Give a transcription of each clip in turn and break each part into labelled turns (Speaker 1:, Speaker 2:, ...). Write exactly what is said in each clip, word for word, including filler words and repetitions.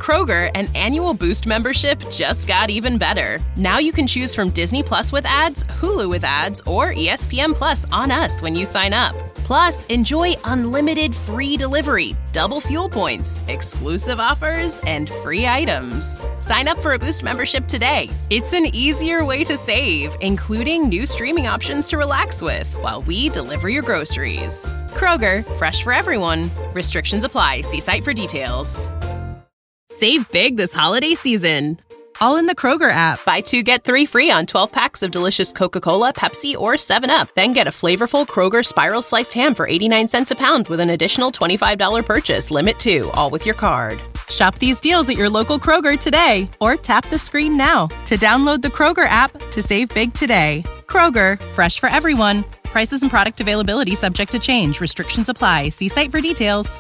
Speaker 1: Kroger, an annual Boost membership just got even better. Now you can choose from Disney Plus with ads, Hulu with ads, or E S P N Plus on us when you sign up. Plus, enjoy unlimited free delivery, double fuel points, exclusive offers, and free items. Sign up for a Boost membership today. It's an easier way to save, including new streaming options to relax with while we deliver your groceries. Kroger, fresh for everyone. Restrictions apply. See site for details. Save big this holiday season. All in the Kroger app. Buy two, get three free on twelve packs of delicious Coca-Cola, Pepsi, or seven up. Then get a flavorful Kroger Spiral Sliced Ham for eighty-nine cents a pound with an additional twenty-five dollars purchase. Limit two, all with your card. Shop these deals at your local Kroger today, or tap the screen now to download the Kroger app to save big today. Kroger, fresh for everyone. Prices and product availability subject to change. Restrictions apply. See site for details.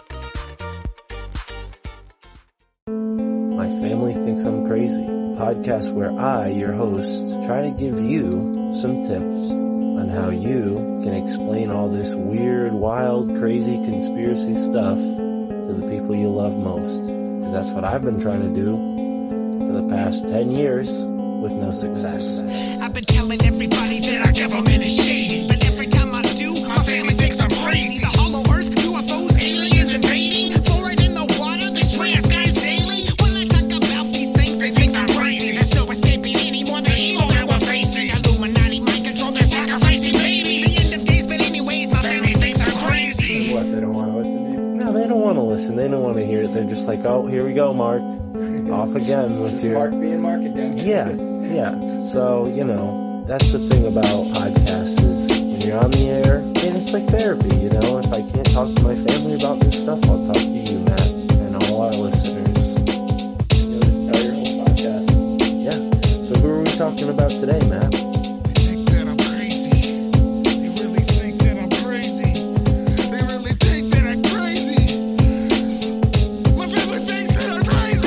Speaker 2: My Family Thinks I'm Crazy, a podcast where I, your host, try to give you some tips on how you can explain all this weird, wild, crazy conspiracy stuff to the people you love most. Because that's what I've been trying to do for the past ten years with no success.
Speaker 3: I've been telling everybody that our government is shady, but every time I do, my family thinks I'm crazy. The hollow earth, U F Os, aliens invading, fluoride in the water, they spray our skies daily. When I talk about these things, they think I'm crazy. There's no escaping anymore the evil that we're facing. Illuminati mind control, they're sacrificing babies. The end of days, but anyways, my family thinks I'm crazy.
Speaker 4: What, they don't want to listen to you?
Speaker 2: No, they don't want to listen. They don't want to hear it. They're just like, oh, here we go, Mark. Off again with
Speaker 4: This is
Speaker 2: your...
Speaker 4: Mark being Mark again.
Speaker 2: Yeah, yeah. So, you know, that's the thing about podcasts is when you're on the air, and it's like therapy, you know? If I can't talk to my family about this stuff, I'll talk to you, Matt, and all our listeners.
Speaker 4: You'll just tell your whole podcast.
Speaker 2: Yeah. So who are we talking about today, Matt?
Speaker 3: They think that I'm crazy. They really think that I'm crazy. They really think that I'm crazy. My family thinks that I'm crazy.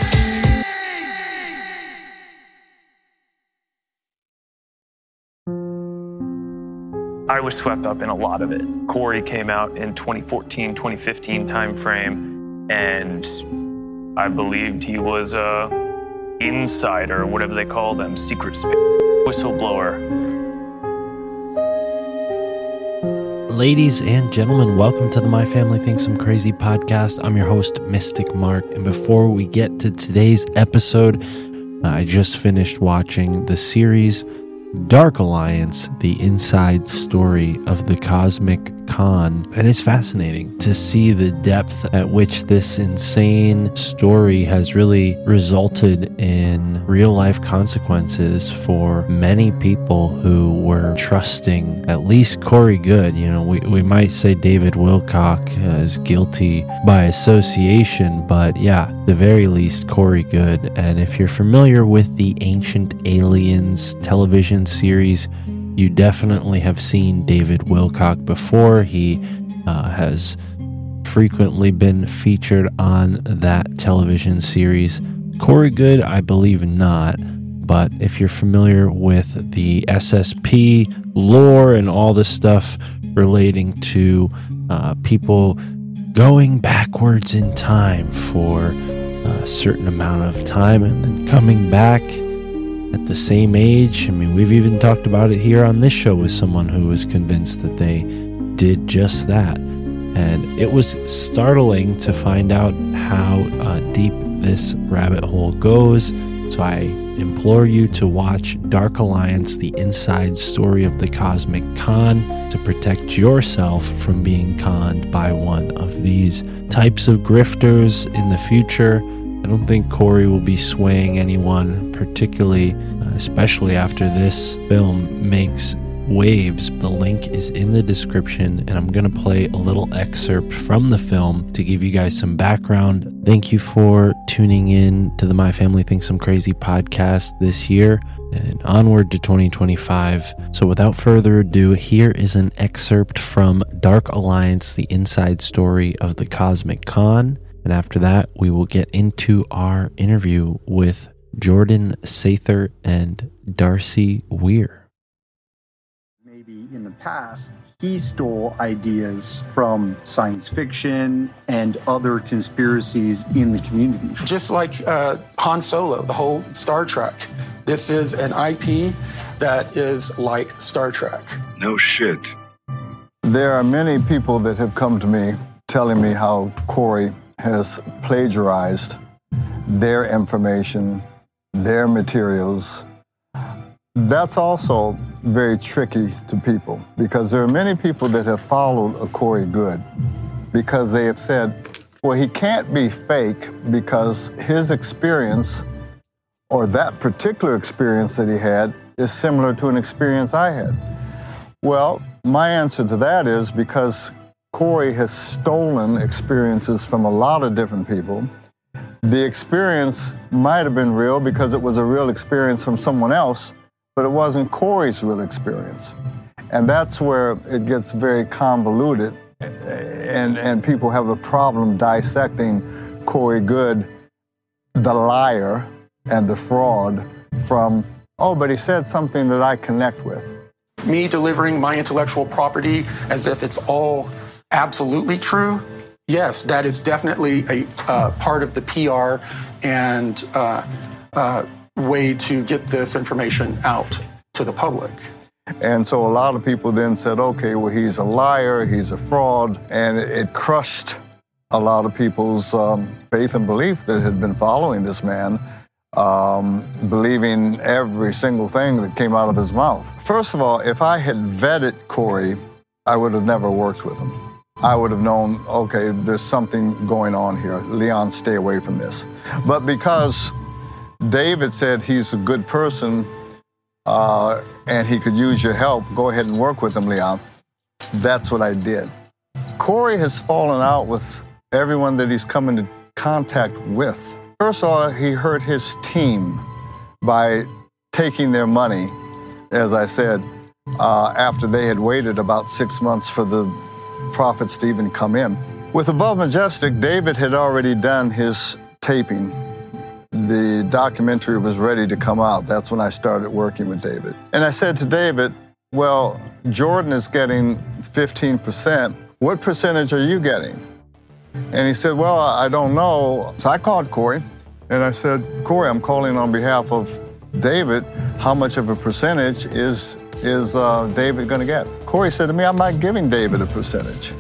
Speaker 5: I was swept up in a lot of it. Corey came out in twenty fourteen, twenty fifteen timeframe, and I believed he was a insider, whatever they call them, secret sp- whistleblower.
Speaker 6: Ladies and gentlemen, welcome to the My Family Thinks I'm Crazy podcast. I'm your host, Mystic Mark, and before we get to today's episode, I just finished watching the series Dark Alliance, the inside story of the Cosmic Con. And it's fascinating to see the depth at which this insane story has really resulted in real life consequences for many people who were trusting at least Corey Goode. You know, we, we might say David Wilcock is guilty by association, but yeah, the very least Corey Goode. And if you're familiar with the Ancient Aliens television series, you definitely have seen David Wilcock before. He uh, has frequently been featured on that television series. Corey Goode, I believe not, but if you're familiar with the S S P lore and all the stuff relating to uh, people going backwards in time for a certain amount of time and then coming back at the same age. I mean, we've even talked about it here on this show with someone who was convinced that they did just that. And it was startling to find out how uh, deep this rabbit hole goes. So I implore you to watch Dark Alliance, the inside story of the Cosmic Con, to protect yourself from being conned by one of these types of grifters in the future. I don't think Corey will be swaying anyone, particularly, uh, especially after this film makes waves. The link is in the description, and I'm going to play a little excerpt from the film to give you guys some background. Thank you for tuning in to the My Family Thinks I'm Crazy podcast this year and onward to twenty twenty-five. So without further ado, here is an excerpt from Dark Alliance, the inside story of the Cosmic Con. And after that, we will get into our interview with Jordan Sather and Darcy Weir.
Speaker 4: Maybe in the past,
Speaker 7: he stole ideas from science fiction and other conspiracies in the community.
Speaker 8: Just like uh, Han Solo, the whole Star Trek. This is an I P that is like Star Trek.
Speaker 9: No shit.
Speaker 10: There are many people that have come to me telling me how Corey has plagiarized their information, their materials. That's also very tricky to people because there are many people that have followed a Corey Goode because they have said, well, he can't be fake because his experience or that particular experience that he had is similar to an experience I had. Well, my answer to that is because Corey has stolen experiences from a lot of different people. The experience might have been real because it was a real experience from someone else, but it wasn't Corey's real experience. And that's where it gets very convoluted and, and people have a problem dissecting Corey Goode, the liar and the fraud from, oh, but he said something that I connect with.
Speaker 8: Me delivering my intellectual property as if it's all absolutely true, yes, that is definitely a uh, part of the P R and uh, uh, way to get this information out to the public.
Speaker 10: And so a lot of people then said, okay, well, he's a liar, he's a fraud, and it crushed a lot of people's um, faith and belief that had been following this man, um, believing every single thing that came out of his mouth. First of all, if I had vetted Corey, I would have never worked with him. I would have known, okay, there's something going on here. Leon, stay away from this. But because David said he's a good person uh, and he could use your help, go ahead and work with him, Leon. That's what I did. Corey has fallen out with everyone that he's come into contact with. First of all, he hurt his team by taking their money, as I said, uh, after they had waited about six months for the profits to even come in. With Above Majestic, David had already done his taping. The documentary was ready to come out. That's when I started working with David. And I said to David, well, Jordan is getting fifteen percent. What percentage are you getting? And he said, well, I don't know. So I called Corey and I said, Corey, I'm calling on behalf of David. How much of a percentage is, is uh, David going to get? Corey said to me, I'm not giving David a percentage.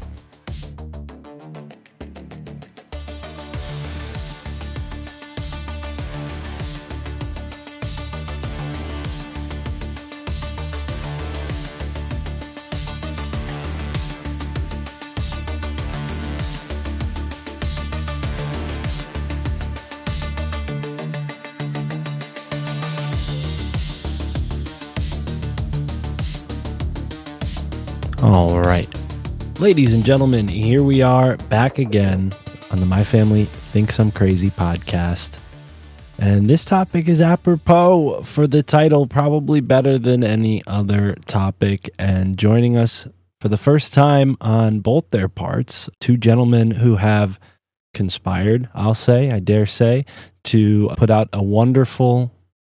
Speaker 6: All right. Ladies and gentlemen, here we are back again on the My Family Thinks I'm Crazy podcast. And this topic is apropos for the title, probably better than any other topic. And joining us for the first time on both their parts, two gentlemen who have conspired, I'll say, I dare say, to put out a wonderful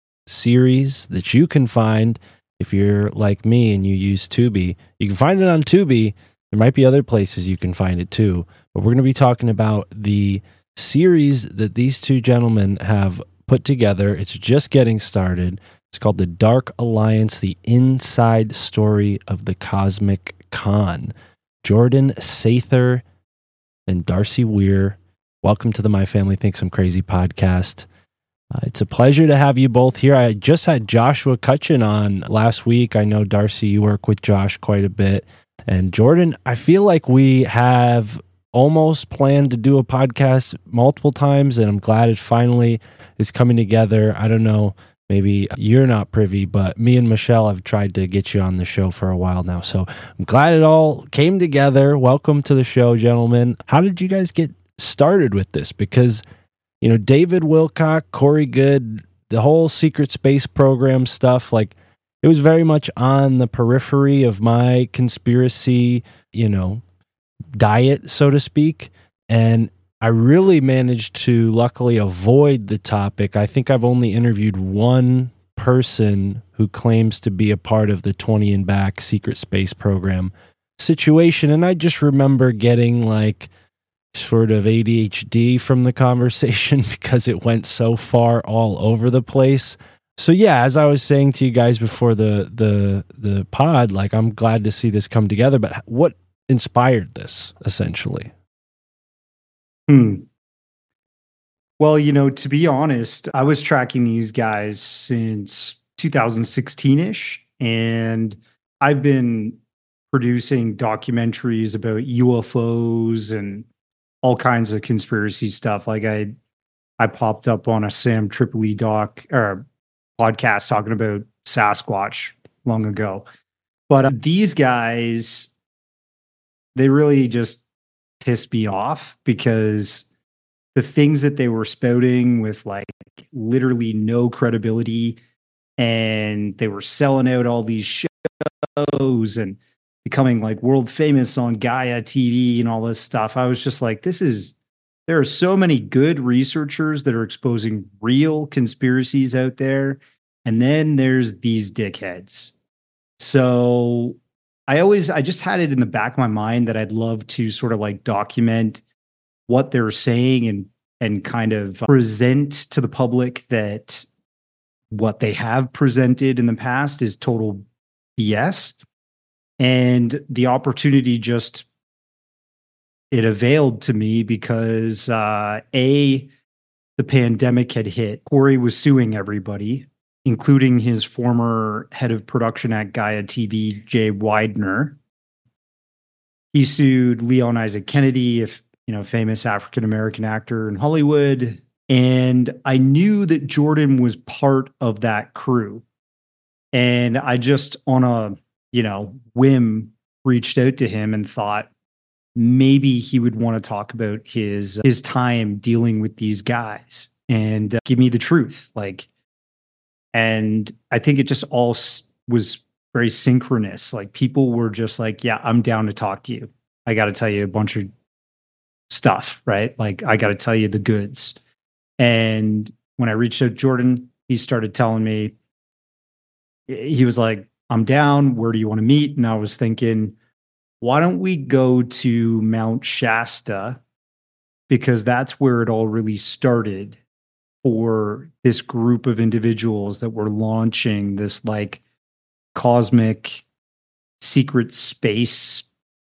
Speaker 6: series that you can find if you're like me and you use Tubi. You can find it on Tubi. There might be other places you can find it too. But we're going to be talking about the series that these two gentlemen have put together. It's just getting started. It's called The Dark Alliance, the inside story of the Cosmic Con. Jordan Sather and Darcy Weir, welcome to the My Family Thinks I'm Crazy podcast. Uh, it's a pleasure to have you both here. I just had Joshua Cutchin on last week. I know, Darcy, you work with Josh quite a bit. And Jordan, I feel like we have almost planned to do a podcast multiple times, and I'm glad it finally is coming together. I don't know, maybe you're not privy, but me and Michelle have tried to get you on the show for a while now. So I'm glad it all came together. Welcome to the show, gentlemen. How did you guys get started with this? Because you know, David Wilcock, Corey Goode, the whole secret space program stuff, like it was very much on the periphery of my conspiracy, you know, diet, so to speak. And I really managed to luckily avoid the topic. I think I've only interviewed one person who claims to be a part of the twenty and back secret space program situation. And I just remember getting like sort of A D H D from the conversation because it went so far all over the place. So yeah, as I was saying to you guys before the the the pod, like I'm glad to see this come together, but what inspired this essentially?
Speaker 7: Hmm. Well, you know, to be honest, I was tracking these guys since two thousand sixteen-ish, and I've been producing documentaries about U F Os and all kinds of conspiracy stuff. Like I I popped up on a Sam Tripoli doc or podcast talking about Sasquatch long ago. But uh, these guys, they really just pissed me off because the things that they were spouting with like literally no credibility, and they were selling out all these shows and becoming like world famous on Gaia T V and all this stuff. I was just like, this is, there are so many good researchers that are exposing real conspiracies out there. And then there's these dickheads. So I always, I just had it in the back of my mind that I'd love to sort of like document what they're saying and and kind of present to the public that what they have presented in the past is total B S. And the opportunity just, it availed to me because uh, A, the pandemic had hit. Corey was suing everybody, including his former head of production at Gaia T V, Jay Widener. He sued Leon Isaac Kennedy, if you know, famous African-American actor in Hollywood. And I knew that Jordan was part of that crew. And I just, on a, you know, whim, reached out to him and thought maybe he would want to talk about his, his time dealing with these guys and uh, give me the truth. Like, and I think it just all s- was very synchronous. Like people were just like, yeah, I'm down to talk to you. I got to tell you a bunch of stuff, right? Like I got to tell you the goods. And when I reached out to Jordan, he started telling me, he was like, I'm down. Where do you want to meet? And I was thinking, why don't we go to Mount Shasta? Because that's where it all really started for this group of individuals that were launching this like cosmic secret space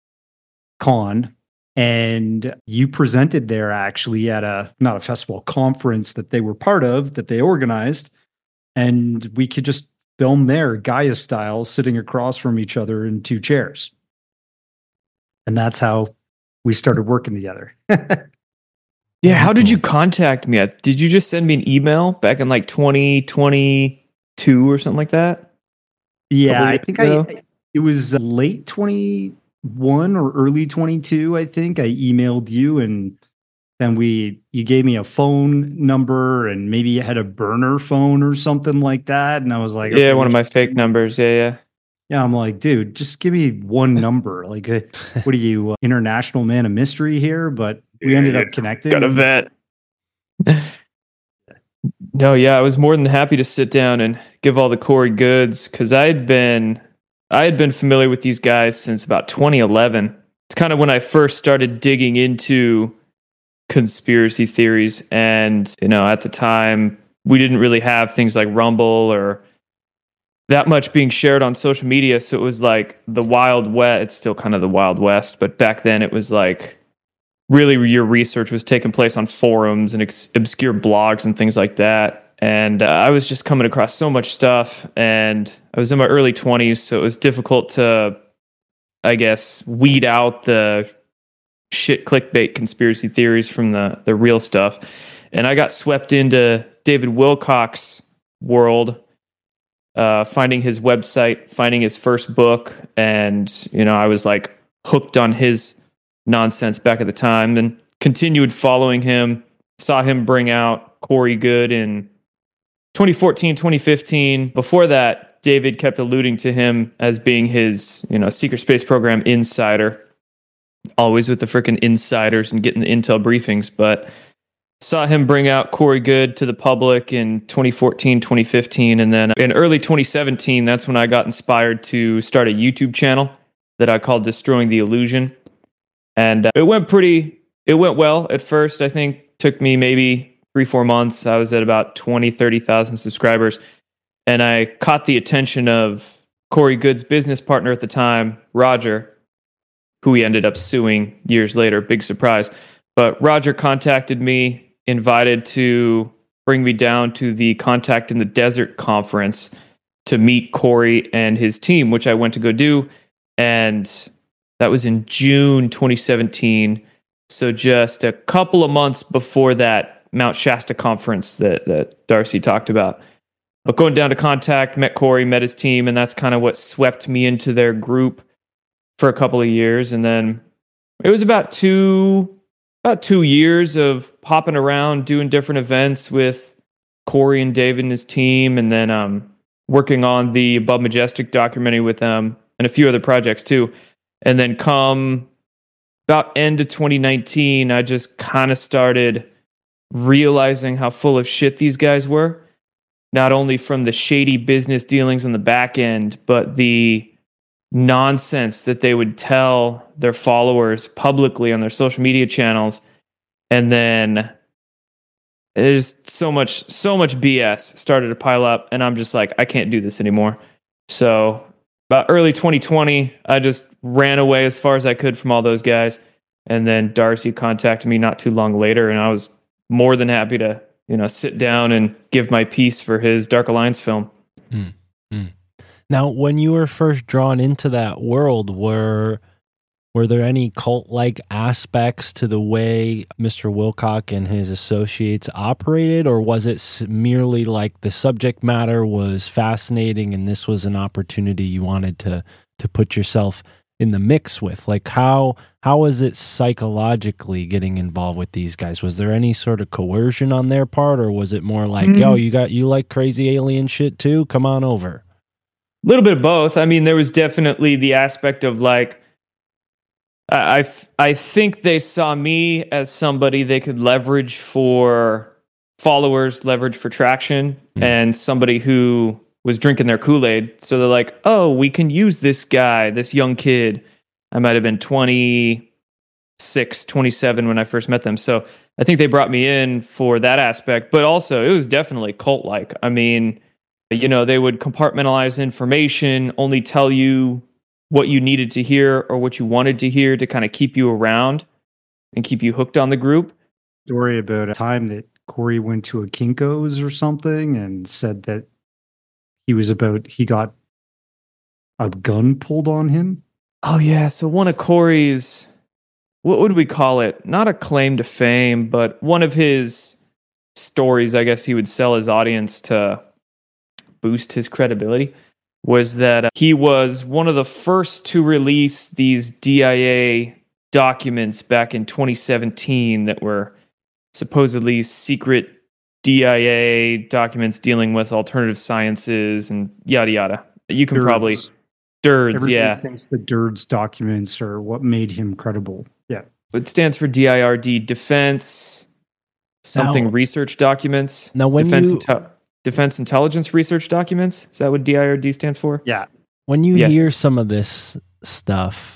Speaker 7: con. And you presented there actually at a, not a festival, conference that they were part of, that they organized. And we could just film there, Gaia style, sitting across from each other in two chairs. And that's how we started working together.
Speaker 9: Yeah, how did you contact me? Did you just send me an email back in like twenty twenty-two or something like that?
Speaker 7: Yeah, I think I, it was late twenty-one or early twenty-two, I think. I emailed you and then we, you gave me a phone number and maybe you had a burner phone or something like that. And I was like,
Speaker 9: yeah,
Speaker 7: okay,
Speaker 9: one of my fake numbers. Yeah, yeah.
Speaker 7: Yeah, I'm like, dude, just give me one number. Like, uh, what are you, uh, international man of mystery here? But we ended up connecting.
Speaker 9: Got a vet. No, yeah, I was more than happy to sit down and give all the Corey goods because I had been, I had been familiar with these guys since about twenty eleven. It's kind of when I first started digging into conspiracy theories, and you know, at the time, we didn't really have things like Rumble or that much being shared on social media. So it was like the Wild West. It's still kind of the Wild West, but back then it was like really your research was taking place on forums and ex- obscure blogs and things like that. And uh, I was just coming across so much stuff, and I was in my early twenties, so it was difficult to, I guess, weed out the shit clickbait conspiracy theories from the, the real stuff. And I got swept into David Wilcock's world, uh, finding his website, finding his first book. And, you know, I was like hooked on his nonsense back at the time, and continued following him, saw him bring out Corey Goode in twenty fourteen, twenty fifteen. Before that, David kept alluding to him as being his, you know, secret space program insider, always with the freaking insiders and getting the intel briefings. But saw him bring out Corey Good to the public in twenty fourteen, twenty fifteen. And then in early twenty seventeen, that's when I got inspired to start a YouTube channel that I called Destroying the Illusion. And uh, it went pretty, it went well at first. I think took me maybe three, four months. I was at about twenty, thirty thousand subscribers. And I caught the attention of Corey Good's business partner at the time, Roger, who he ended up suing years later. Big surprise. But Roger contacted me, invited to bring me down to the Contact in the Desert conference to meet Corey and his team, which I went to go do. And that was in June twenty seventeen. So just a couple of months before that Mount Shasta conference that, that Darcy talked about. But going down to Contact, met Corey, met his team, and that's kind of what swept me into their group for a couple of years. And then it was about two... About two years of popping around, doing different events with Corey and David and his team, and then um, working on the Above Majestic documentary with them and a few other projects too. And then come about end of twenty nineteen, I just kind of started realizing how full of shit these guys were. Not only from the shady business dealings on the back end, but the nonsense that they would tell their followers publicly on their social media channels. And then there's so much, so much B S started to pile up, and I'm just like, I can't do this anymore. So about early twenty twenty, I just ran away as far as I could from all those guys. And then Darcy contacted me not too long later, and I was more than happy to, you know, sit down and give my piece for his Dark Alliance film.
Speaker 6: Mm, mm. Now, when you were first drawn into that world, were were there any cult-like aspects to the way Mister Wilcock and his associates operated, or was it merely like the subject matter was fascinating and this was an opportunity you wanted to to put yourself in the mix with? Like, how how was it psychologically getting involved with these guys? Was there any sort of coercion on their part, or was it more like, mm-hmm. yo, you got you like crazy alien shit too? Come on over.
Speaker 9: A little bit of both. I mean, there was definitely the aspect of like, I, I, I think they saw me as somebody they could leverage for followers, leverage for traction, mm. and somebody who was drinking their Kool-Aid. So they're like, oh, we can use this guy, this young kid. I might have been twenty-six, twenty-seven when I first met them. So I think they brought me in for that aspect, but also it was definitely cult-like. I mean, you know, they would compartmentalize information, only tell you what you needed to hear or what you wanted to hear to kind of keep you around and keep you hooked on the group.
Speaker 7: Story about a time that Corey went to a Kinko's or something and said that he was about, he got a gun pulled on him.
Speaker 9: Oh, yeah. So one of Corey's, what would we call it? Not a claim to fame, but one of his stories, I guess he would sell his audience to boost his credibility, was that uh, he was one of the first to release these D I A documents back in twenty seventeen that were supposedly secret D I A documents dealing with alternative sciences and yada yada. You can
Speaker 7: D I R Ds.
Speaker 9: probably... D I R Ds,
Speaker 7: Everybody
Speaker 9: yeah.
Speaker 7: thinks the D I R Ds documents are what made him credible. Yeah.
Speaker 9: It stands for D I R D, Defense something
Speaker 6: Now-
Speaker 9: research documents.
Speaker 6: Now, when
Speaker 9: Defense
Speaker 6: you-
Speaker 9: Inte- Defense Intelligence Research Documents. Is that what D I R D stands for?
Speaker 7: Yeah.
Speaker 6: When you
Speaker 9: Yeah.
Speaker 6: hear some of this stuff,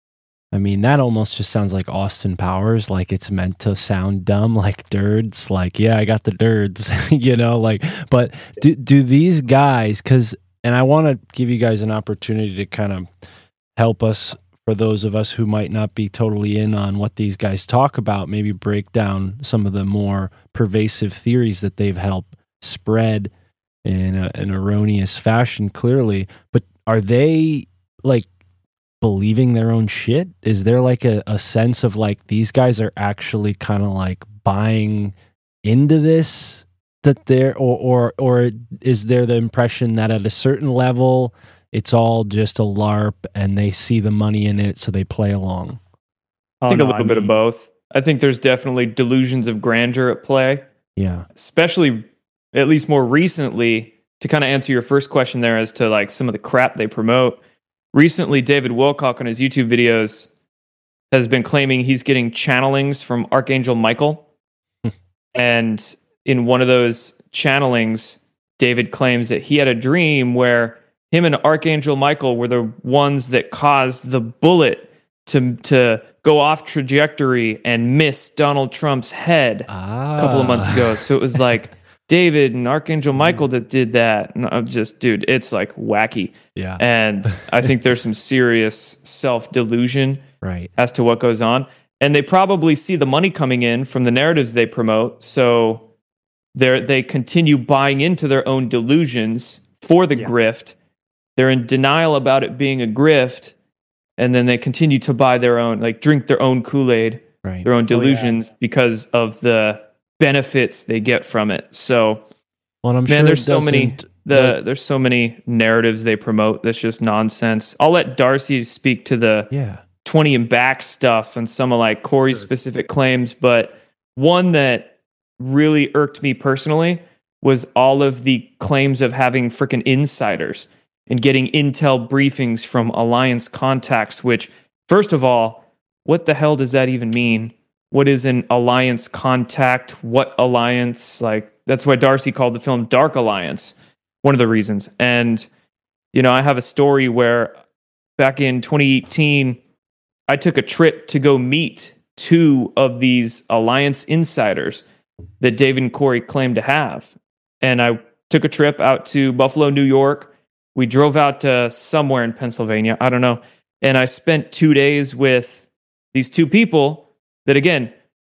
Speaker 6: I mean, that almost just sounds like Austin Powers, like it's meant to sound dumb, like D I R Ds, like, yeah, I got the D I R Ds, you know, like, but do, do these guys, because, and I want to give you guys an opportunity to kind of help us, for those of us who might not be totally in on what these guys talk about, maybe break down some of the more pervasive theories that they've helped spread in a, an erroneous fashion, clearly. But are they like believing their own shit? Is there like a, a sense of like these guys are actually kind of like buying into this, that they're, or, or or is there the impression that at a certain level it's all just a LARP and they see the money in it so they play along?
Speaker 9: I think
Speaker 7: Oh,
Speaker 9: a
Speaker 7: no,
Speaker 9: little
Speaker 7: I
Speaker 9: bit of
Speaker 7: mean-
Speaker 9: both. I think there's definitely delusions of grandeur at play,
Speaker 6: Yeah.
Speaker 9: especially at least more recently, to kind of answer your first question there as to like some of the crap they promote. Recently, David Wilcock on his YouTube videos has been claiming he's getting channelings from Archangel Michael. And in one of those channelings, David claims that he had a dream where him and Archangel Michael were the ones that caused the bullet to to go off trajectory and miss Donald Trump's head
Speaker 6: Ah.
Speaker 9: a couple of months ago. So it was like David and Archangel Michael that did that. And I'm just, dude, it's like wacky.
Speaker 6: Yeah.
Speaker 9: And I think there's some serious self-delusion
Speaker 6: Right.
Speaker 9: as to what goes on. And they probably see the money coming in from the narratives they promote. So they they continue buying into their own delusions for the
Speaker 7: Yeah.
Speaker 9: grift. They're in denial about it being a grift. And then they continue to buy their own, like drink their own Kool-Aid,
Speaker 6: Right.
Speaker 9: their own
Speaker 7: Oh, yeah.
Speaker 9: delusions because of the benefits they get from it. So,
Speaker 6: Well, I'm
Speaker 9: man,
Speaker 6: sure
Speaker 9: there's
Speaker 6: it
Speaker 9: so many
Speaker 6: doesn't-
Speaker 9: the there's so many narratives they promote that's just nonsense. I'll let Darcy speak to the
Speaker 6: Yeah.
Speaker 9: twenty and back stuff and some of like Corey's specific claims, but one that really irked me personally was all of the claims of having freaking insiders and getting intel briefings from alliance contacts, which, first of all, what the hell does that even mean? What is an alliance contact? What alliance? Like, that's why Darcy called the film Dark Alliance, one of the reasons. And, you know, I have a story where back in twenty eighteen, I took a trip to go meet two of these alliance insiders that David and Corey claimed to have. And I took a trip out to Buffalo, New York. We drove out to somewhere in Pennsylvania. I don't know. And I spent two days with these two people that, again,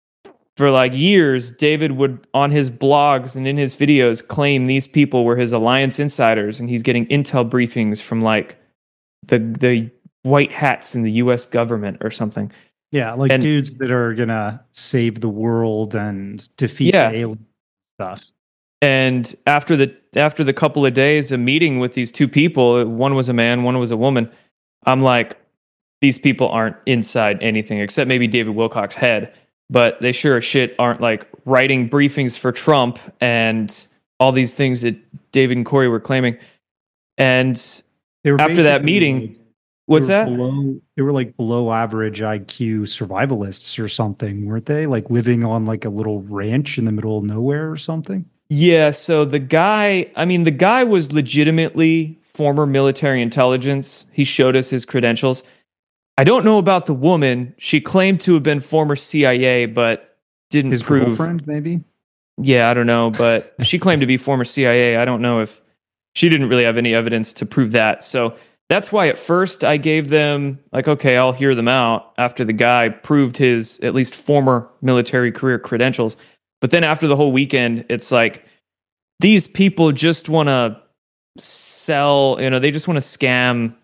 Speaker 9: for like years, David would, on his blogs and in his videos, claim these people were his alliance insiders. And he's getting intel briefings from like the the white hats in the U S government or something.
Speaker 7: Yeah, like
Speaker 9: And-
Speaker 7: dudes that are gonna save the world and defeat
Speaker 9: Yeah.
Speaker 7: the alien stuff.
Speaker 9: And after the after the couple of days of meeting with these two people, one was a man, one was a woman, I'm like, these people aren't inside anything except maybe David Wilcock's head, but they sure as shit aren't like writing briefings for Trump and all these things that David and Corey were claiming. And
Speaker 7: They were
Speaker 9: after that
Speaker 7: basically,
Speaker 9: meeting,
Speaker 7: like,
Speaker 9: what's
Speaker 7: they were
Speaker 9: that?
Speaker 7: Below, they were like below average I Q survivalists or something, weren't they? Like living on like a little ranch in the middle of nowhere or something.
Speaker 9: Yeah, so the guy, I mean, the guy was legitimately former military intelligence. He showed us his credentials. I don't know about the woman. She claimed to have been former C I A, but didn't
Speaker 7: His
Speaker 9: prove.
Speaker 7: girlfriend, maybe.
Speaker 9: Yeah, I don't know, but she claimed to be former C I A. I don't know if she didn't really have any evidence to prove that. So that's why at first I gave them, like, okay, I'll hear them out after the guy proved his at least former military career credentials. But then after the whole weekend, it's like these people just want to sell, you know, they just want to scam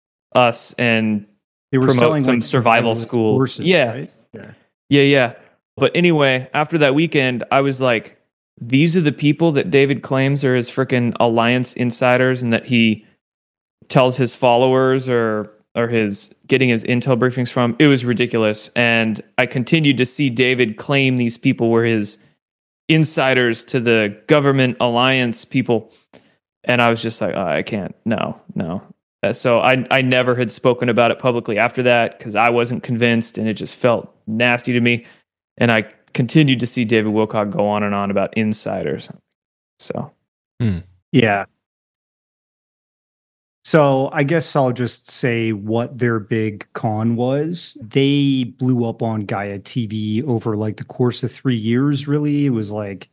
Speaker 9: us and
Speaker 7: They were
Speaker 9: promote
Speaker 7: selling
Speaker 9: some
Speaker 7: like
Speaker 9: survival
Speaker 7: survivalist
Speaker 9: school.
Speaker 7: courses,
Speaker 9: Yeah.
Speaker 7: right? Yeah.
Speaker 9: Yeah, yeah. But anyway, after that weekend, I was like, these are the people that David claims are his freaking alliance insiders and that he tells his followers or or his getting his intel briefings from. It was ridiculous. And I continued to see David claim these people were his insiders to the government alliance people. And I was just like, oh, I can't. No, no. Uh, So I I never had spoken about it publicly after that because I wasn't convinced and it just felt nasty to me. And I continued to see David Wilcock go on and on about insiders. So
Speaker 7: Yeah. So I guess I'll just say what their big con was. They blew up on Gaia T V over like the course of three years, really. It was like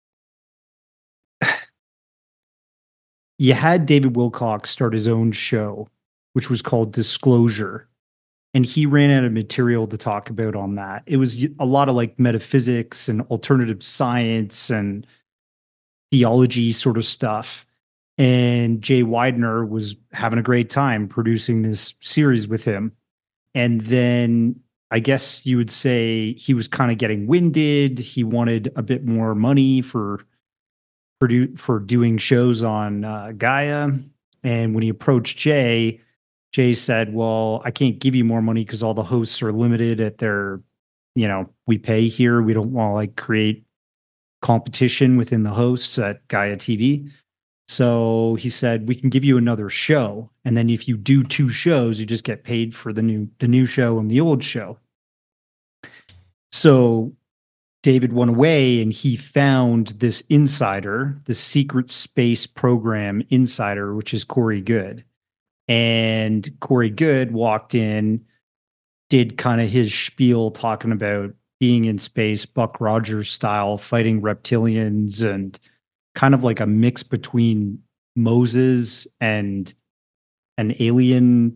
Speaker 7: you had David Wilcock start his own show, which was called Disclosure. And he ran out of material to talk about on that. It was a lot of like metaphysics and alternative science and theology sort of stuff. And Jay Widener was having a great time producing this series with him. And then I guess you would say he was kind of getting winded. He wanted a bit more money for for, do, for doing shows on uh, Gaia. And when he approached Jay, Jay said, well, I can't give you more money because all the hosts are limited at their, you know, we pay here. We don't want to like create competition within the hosts at Gaia T V. So he said, we can give you another show. And then if you do two shows, you just get paid for the new, the new show and the old show. So David went away and he found this insider, the secret space program insider, which is Corey Good. And Corey Good walked in, did kind of his spiel talking about being in space, Buck Rogers style, fighting reptilians, and kind of like a mix between Moses and an alien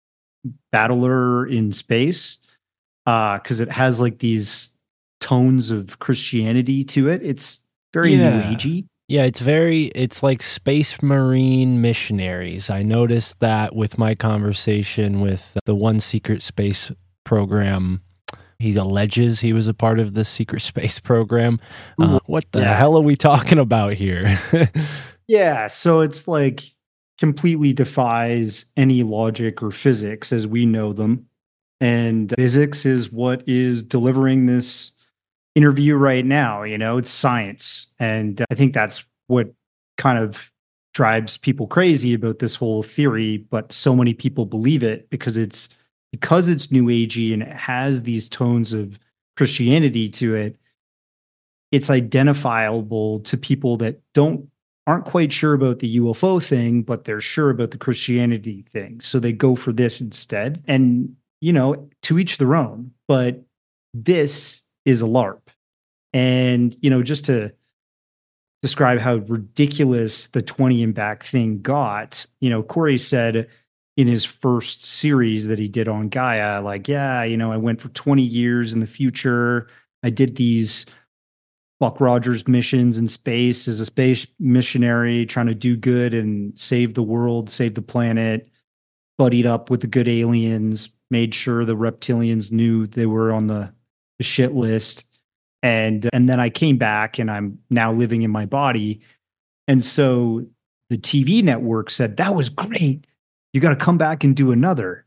Speaker 7: battler in space. Uh, because it has like these tones of Christianity to it. It's very
Speaker 6: Yeah.
Speaker 7: new agey.
Speaker 6: Yeah, it's very, it's like Space Marine missionaries. I noticed that with my conversation with the one secret space program. He alleges he was a part of the secret space program. Uh, what the
Speaker 7: Yeah.
Speaker 6: hell are we talking about here?
Speaker 7: Yeah, so it's like completely defies any logic or physics as we know them. And physics is what is delivering this interview right now. You know, it's science. And I think that's what kind of drives people crazy about this whole theory. But so many people believe it because it's because it's new agey and it has these tones of Christianity to it. It's identifiable to people that don't aren't quite sure about the U F O thing, but they're sure about the Christianity thing. So they go for this instead. And, you know, to each their own. But this is a LARP. And, you know, just to describe how ridiculous the twenty and back thing got, you know, Corey said in his first series that he did on Gaia, like, yeah, you know, I went for twenty years in the future. I did these Buck Rogers missions in space as a space missionary trying to do good and save the world, save the planet, buddied up with the good aliens, made sure the reptilians knew they were on the, the shit list. And, and then I came back and I'm now living in my body. And so the T V network said, that was great. You got to come back and do another.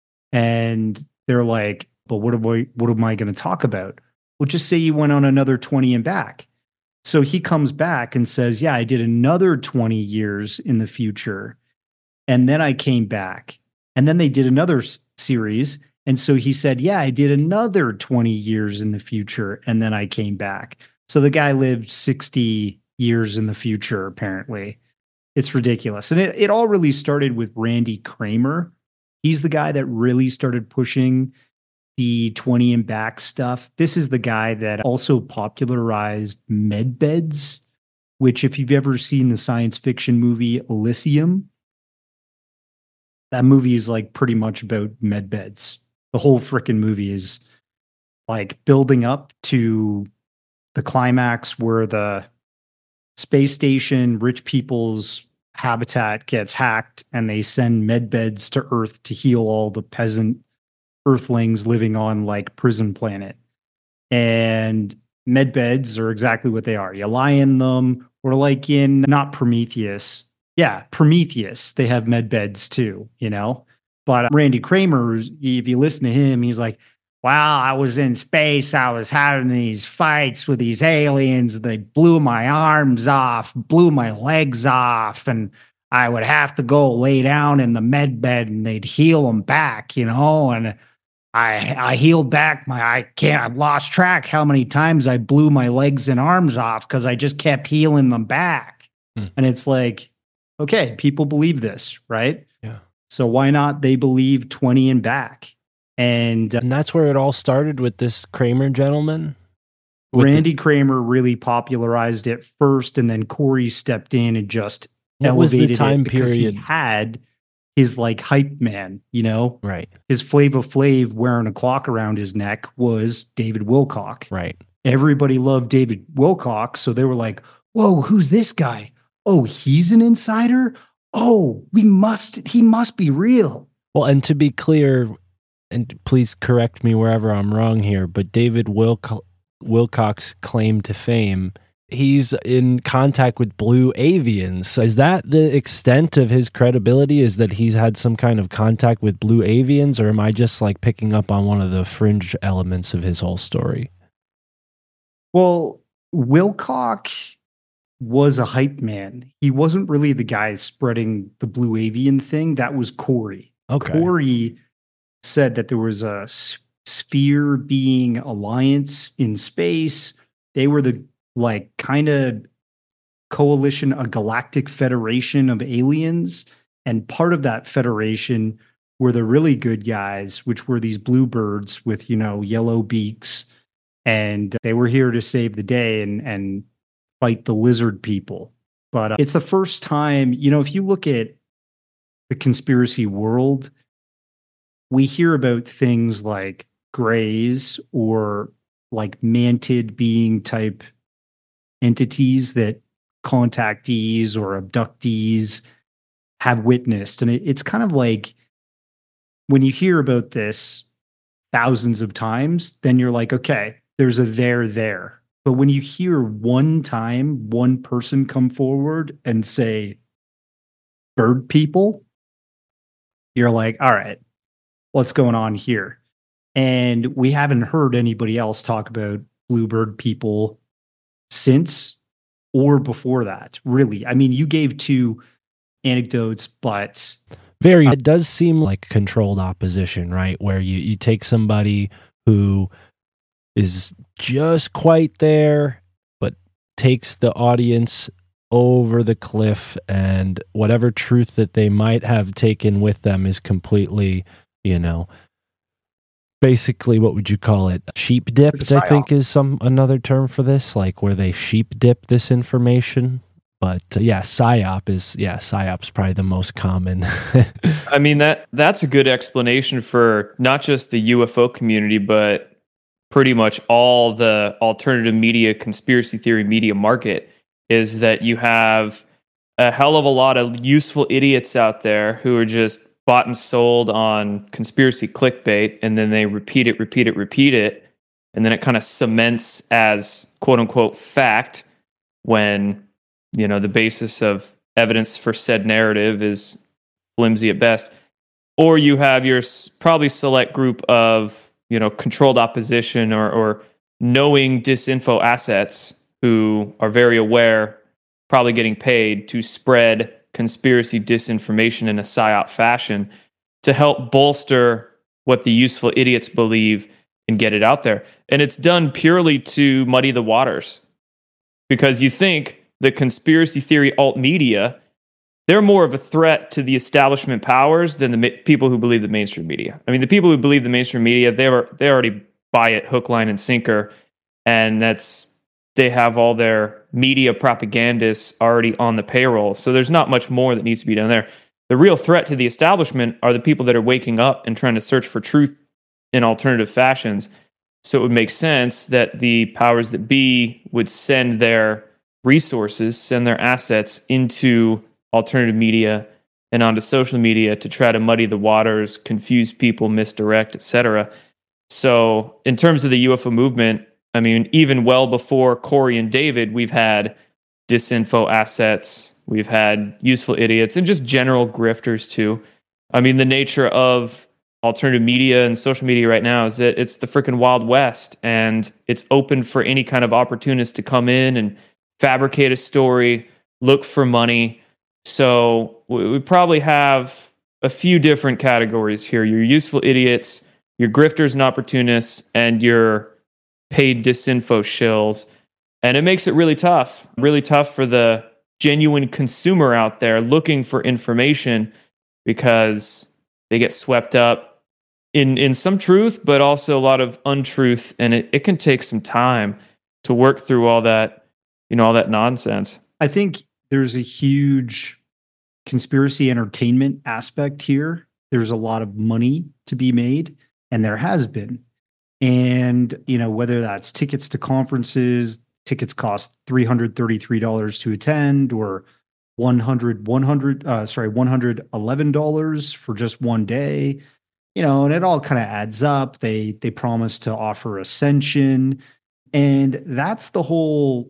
Speaker 7: And they're like, but what am I, what am I going to talk about? Well, just say you went on another twenty and back. So he comes back and says, yeah, I did another twenty years in the future. And then I came back. And then they did another s- series. And so he said, yeah, I did another twenty years in the future. And then I came back. So the guy lived sixty years in the future, apparently. It's ridiculous. And it, it all really started with Randy Kramer. He's the guy that really started pushing the twenty and back stuff. This is the guy that also popularized med beds, which if you've ever seen the science fiction movie Elysium, that movie is like pretty much about med beds. The whole freaking movie is like building up to the climax where the space station, rich people's habitat gets hacked and they send med beds to Earth to heal all the peasant Earthlings living on like prison planet. And med beds are exactly what they are. You lie in them, or like in not Prometheus. Yeah, Prometheus, they have med beds too, you know? But Randy Kramer, if you listen to him, he's like, wow, I was in space. I was having these fights with these aliens. They blew my arms off, blew my legs off, and I would have to go lay down in the med bed and they'd heal them back, you know? And I I healed back my, I can't, I've lost track how many times I blew my legs and arms off because I just kept healing them back.
Speaker 6: Hmm.
Speaker 7: And it's like, okay, people believe this, right?
Speaker 6: Yeah.
Speaker 7: So why not they believe twenty and back? And uh,
Speaker 6: And that's where it all started with this Kramer gentleman. With
Speaker 7: Randy Kramer really popularized it first, and then Corey stepped in and just
Speaker 6: the, what was the
Speaker 7: elevated
Speaker 6: time
Speaker 7: it because
Speaker 6: period?
Speaker 7: he had his like hype man, you know,
Speaker 6: Right,
Speaker 7: his Flava Flav wearing a clock around his neck was David Wilcock.
Speaker 6: right.
Speaker 7: Everybody loved David Wilcock, so they were like, "Whoa, who's this guy? Oh, he's an insider. Oh, we must. He must be real."
Speaker 6: Well, and to be clear, and please correct me wherever I'm wrong here, but David Wilco- Wilcock's claim to fame, he's in contact with blue avians. Is that the extent of his credibility, is that he's had some kind of contact with blue avians, or am I just like picking up on one of the fringe elements of his whole story?
Speaker 7: Well, Wilcock was a hype man. He wasn't really the guy spreading the blue avian thing. That was Corey.
Speaker 6: Okay.
Speaker 7: Corey said that there was a s- sphere being alliance in space They were the like kind of coalition, a galactic federation of aliens. And part of that federation were the really good guys, which were these bluebirds with, you know, yellow beaks. And they were here to save the day and, and fight the lizard people. But uh, it's the first time, you know, if you look at the conspiracy world, we hear about things like Greys or like mantid being type entities that contactees or abductees have witnessed. And it, it's kind of like when you hear about this thousands of times, then you're like, okay, there's a there there. But when you hear one time, one person come forward and say, bird people, you're like, all right, what's going on here? And we haven't heard anybody else talk about bluebird people since or before that, really. I mean, you gave two anecdotes, but
Speaker 6: very, it does seem like controlled opposition, right? Where you, you take somebody who is just quite there, but takes the audience over the cliff, and whatever truth that they might have taken with them is completely, you know, basically, what would you call it? Sheep dipped, I think, is some another term for this, like where they sheep dip this information. But uh, yeah, psyop is yeah, psyop's probably the most common.
Speaker 9: I mean that that's a good explanation for not just the U F O community, but pretty much all the alternative media, conspiracy theory media market, is that you have a hell of a lot of useful idiots out there who are just bought and sold on conspiracy clickbait, and then they repeat it, repeat it, repeat it, and then it kind of cements as quote unquote fact when, you know, the basis of evidence for said narrative is flimsy at best. Or you have your s- probably select group of, you know, controlled opposition or, or knowing disinfo assets who are very aware, probably getting paid to spread conspiracy disinformation in a psyop fashion to help bolster what the useful idiots believe and get it out there. And it's done purely to muddy the waters, because you think the conspiracy theory alt media, they're more of a threat to the establishment powers than the ma- people who believe the mainstream media. I mean, the people who believe the mainstream media, they were they already buy it hook, line, and sinker, and that's they have all their media propagandists already on the payroll. So there's not much more that needs to be done there. The real threat to the establishment are the people that are waking up and trying to search for truth in alternative fashions. So it would make sense that the powers that be would send their resources, send their assets into alternative media and onto social media to try to muddy the waters, confuse people, misdirect, et cetera. So in terms of the U F O movement, I mean, even well before Corey and David, we've had disinfo assets, we've had useful idiots, and just general grifters too. I mean, the nature of alternative media and social media right now is that it's the freaking Wild West, and it's open for any kind of opportunist to come in and fabricate a story, look for money. So we, we probably have a few different categories here: your useful idiots, your grifters and opportunists, and your paid disinfo shills. And it makes it really tough, really tough for the genuine consumer out there looking for information, because they get swept up in, in some truth, but also a lot of untruth. And it, it can take some time to work through all that, you know, all that nonsense.
Speaker 7: I think there's a huge conspiracy entertainment aspect here. There's a lot of money to be made, and there has been. And, you know, whether that's tickets to conferences, tickets cost three hundred thirty-three dollars to attend, or one hundred, one hundred, uh, sorry, one hundred eleven dollars for just one day, you know, and it all kind of adds up. They, they promise to offer Ascension, and that's the whole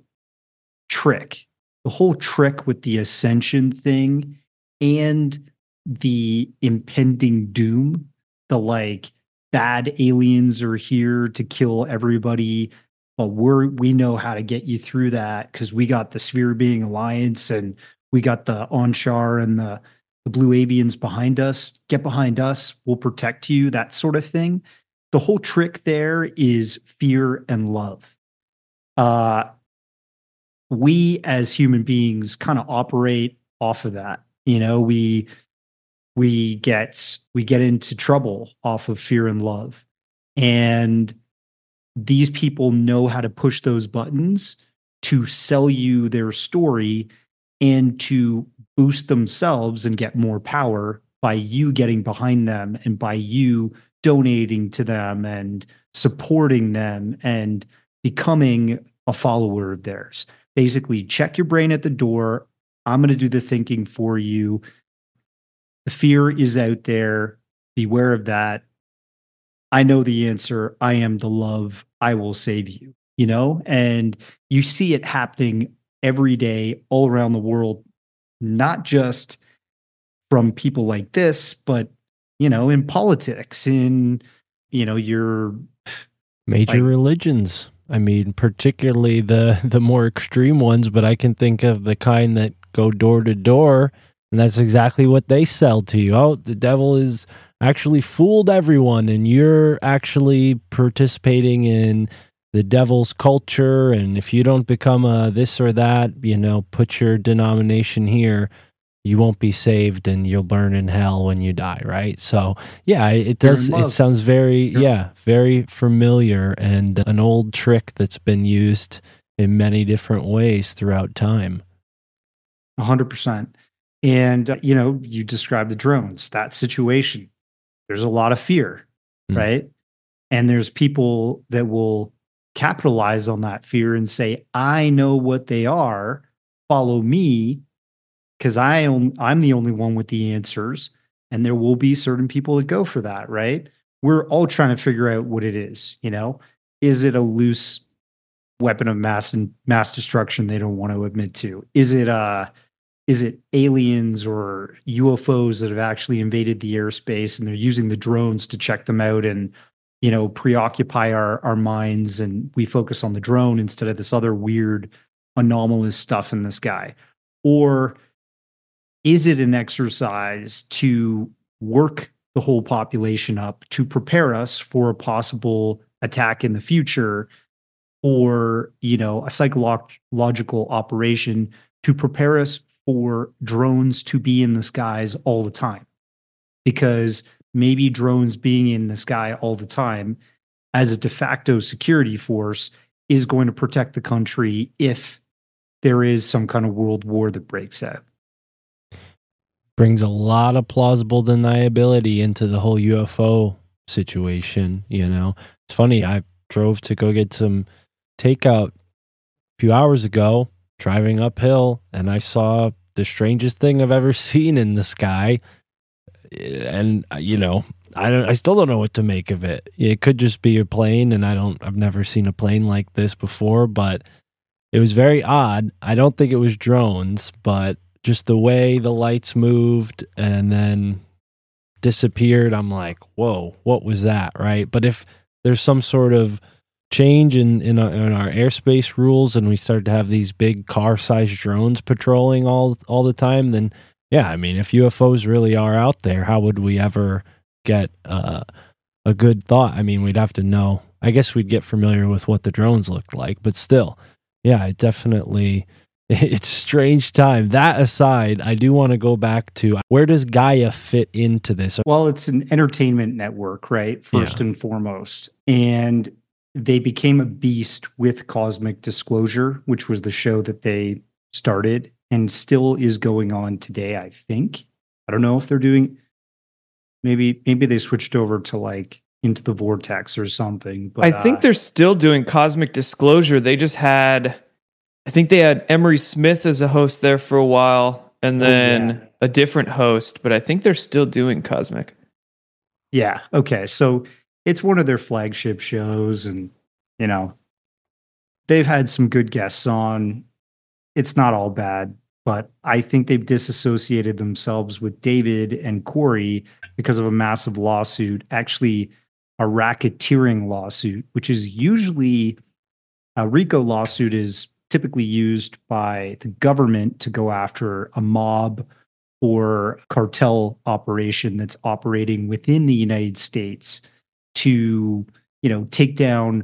Speaker 7: trick. The whole trick with the Ascension thing and the impending doom, the like, bad aliens are here to kill everybody, but we're we know how to get you through that because we got the Sphere Being Alliance and we got the Onshar and the, the Blue Avians behind us. Get behind us, we'll protect you, that sort of thing. The whole trick there is fear and love. uh, we as human beings kind of operate off of that. You know, we we get we get into trouble off of fear and love, and these people know how to push those buttons to sell you their story and to boost themselves and get more power by you getting behind them and by you donating to them and supporting them and becoming a follower of theirs. Basically, check your brain at the door. I'm going to do the thinking for you. The fear is out there. Beware of that. I know the answer. I am the love. I will save you, you know? And you see it happening every day all around the world, not just from people like this, but, you know, in politics, in, you know, your
Speaker 6: major
Speaker 7: like,
Speaker 6: religions. I mean, particularly the, the more extreme ones, but I can think of the kind that go door to door, and that's exactly what they sell to you. Oh, the devil is actually fooled everyone, and you're actually participating in the devil's culture, and if you don't become a this or that, you know, put your denomination here, you won't be saved and you'll burn in hell when you die, right? So yeah, it does, it sounds very, yeah. yeah, very familiar, and an old trick that's been used in many different ways throughout time.
Speaker 7: A hundred percent. And, uh, you know, you described the drones, that situation. There's a lot of fear, mm. right? And there's people that will capitalize on that fear and say, I know what they are, follow me, because I am, I'm the only one with the answers. And there will be certain people that go for that, right? We're all trying to figure out what it is, you know? Is it a loose weapon of mass and mass destruction they don't want to admit to? Is it uh is it aliens or U F Os that have actually invaded the airspace and they're using the drones to check them out and, you know, preoccupy our, our minds, and we focus on the drone instead of this other weird anomalous stuff in the sky? Or is it an exercise to work the whole population up to prepare us for a possible attack in the future, or, you know, a psychological operation to prepare us for drones to be in the skies all the time? Because maybe drones being in the sky all the time as a de facto security force is going to protect the country if there is some kind of world war that breaks out.
Speaker 6: Brings a lot of plausible deniability into the whole U F O situation, you know. It's funny, I drove to go get some takeout a few hours ago, driving uphill, and I saw the strangest thing I've ever seen in the sky. And, you know, I don't, I still don't know what to make of it. It could just be a plane, and I don't, I've never seen a plane like this before, but it was very odd. I don't think it was drones, but just the way the lights moved and then disappeared, I'm like, whoa, what was that, right? But if there's some sort of change in, in, our, in our airspace rules and we start to have these big car-sized drones patrolling all all the time, then yeah, I mean, if U F Os really are out there, how would we ever get uh, a good thought? I mean, we'd have to know. I guess we'd get familiar with what the drones looked like, but still, yeah, it definitely, it's a strange time. That aside, I do want to go back to, where does Gaia fit into this?
Speaker 7: Well, it's an entertainment network, right? First yeah. and foremost. And they became a beast with Cosmic Disclosure, which was the show that they started and still is going on today, I think. I don't know if they're doing, maybe maybe they switched over to like Into the Vortex or something. But
Speaker 9: I think
Speaker 7: uh,
Speaker 9: they're still doing Cosmic Disclosure. They just had, I think they had Emery Smith as a host there for a while, and then oh, yeah. a different host, but I think they're still doing Cosmic.
Speaker 7: Yeah, okay. So it's one of their flagship shows, and, you know, they've had some good guests on. It's not all bad, but I think they've disassociated themselves with David and Corey because of a massive lawsuit, actually a racketeering lawsuit, which is usually a RICO lawsuit is typically used by the government to go after a mob or cartel operation that's operating within the United States to, you know, take down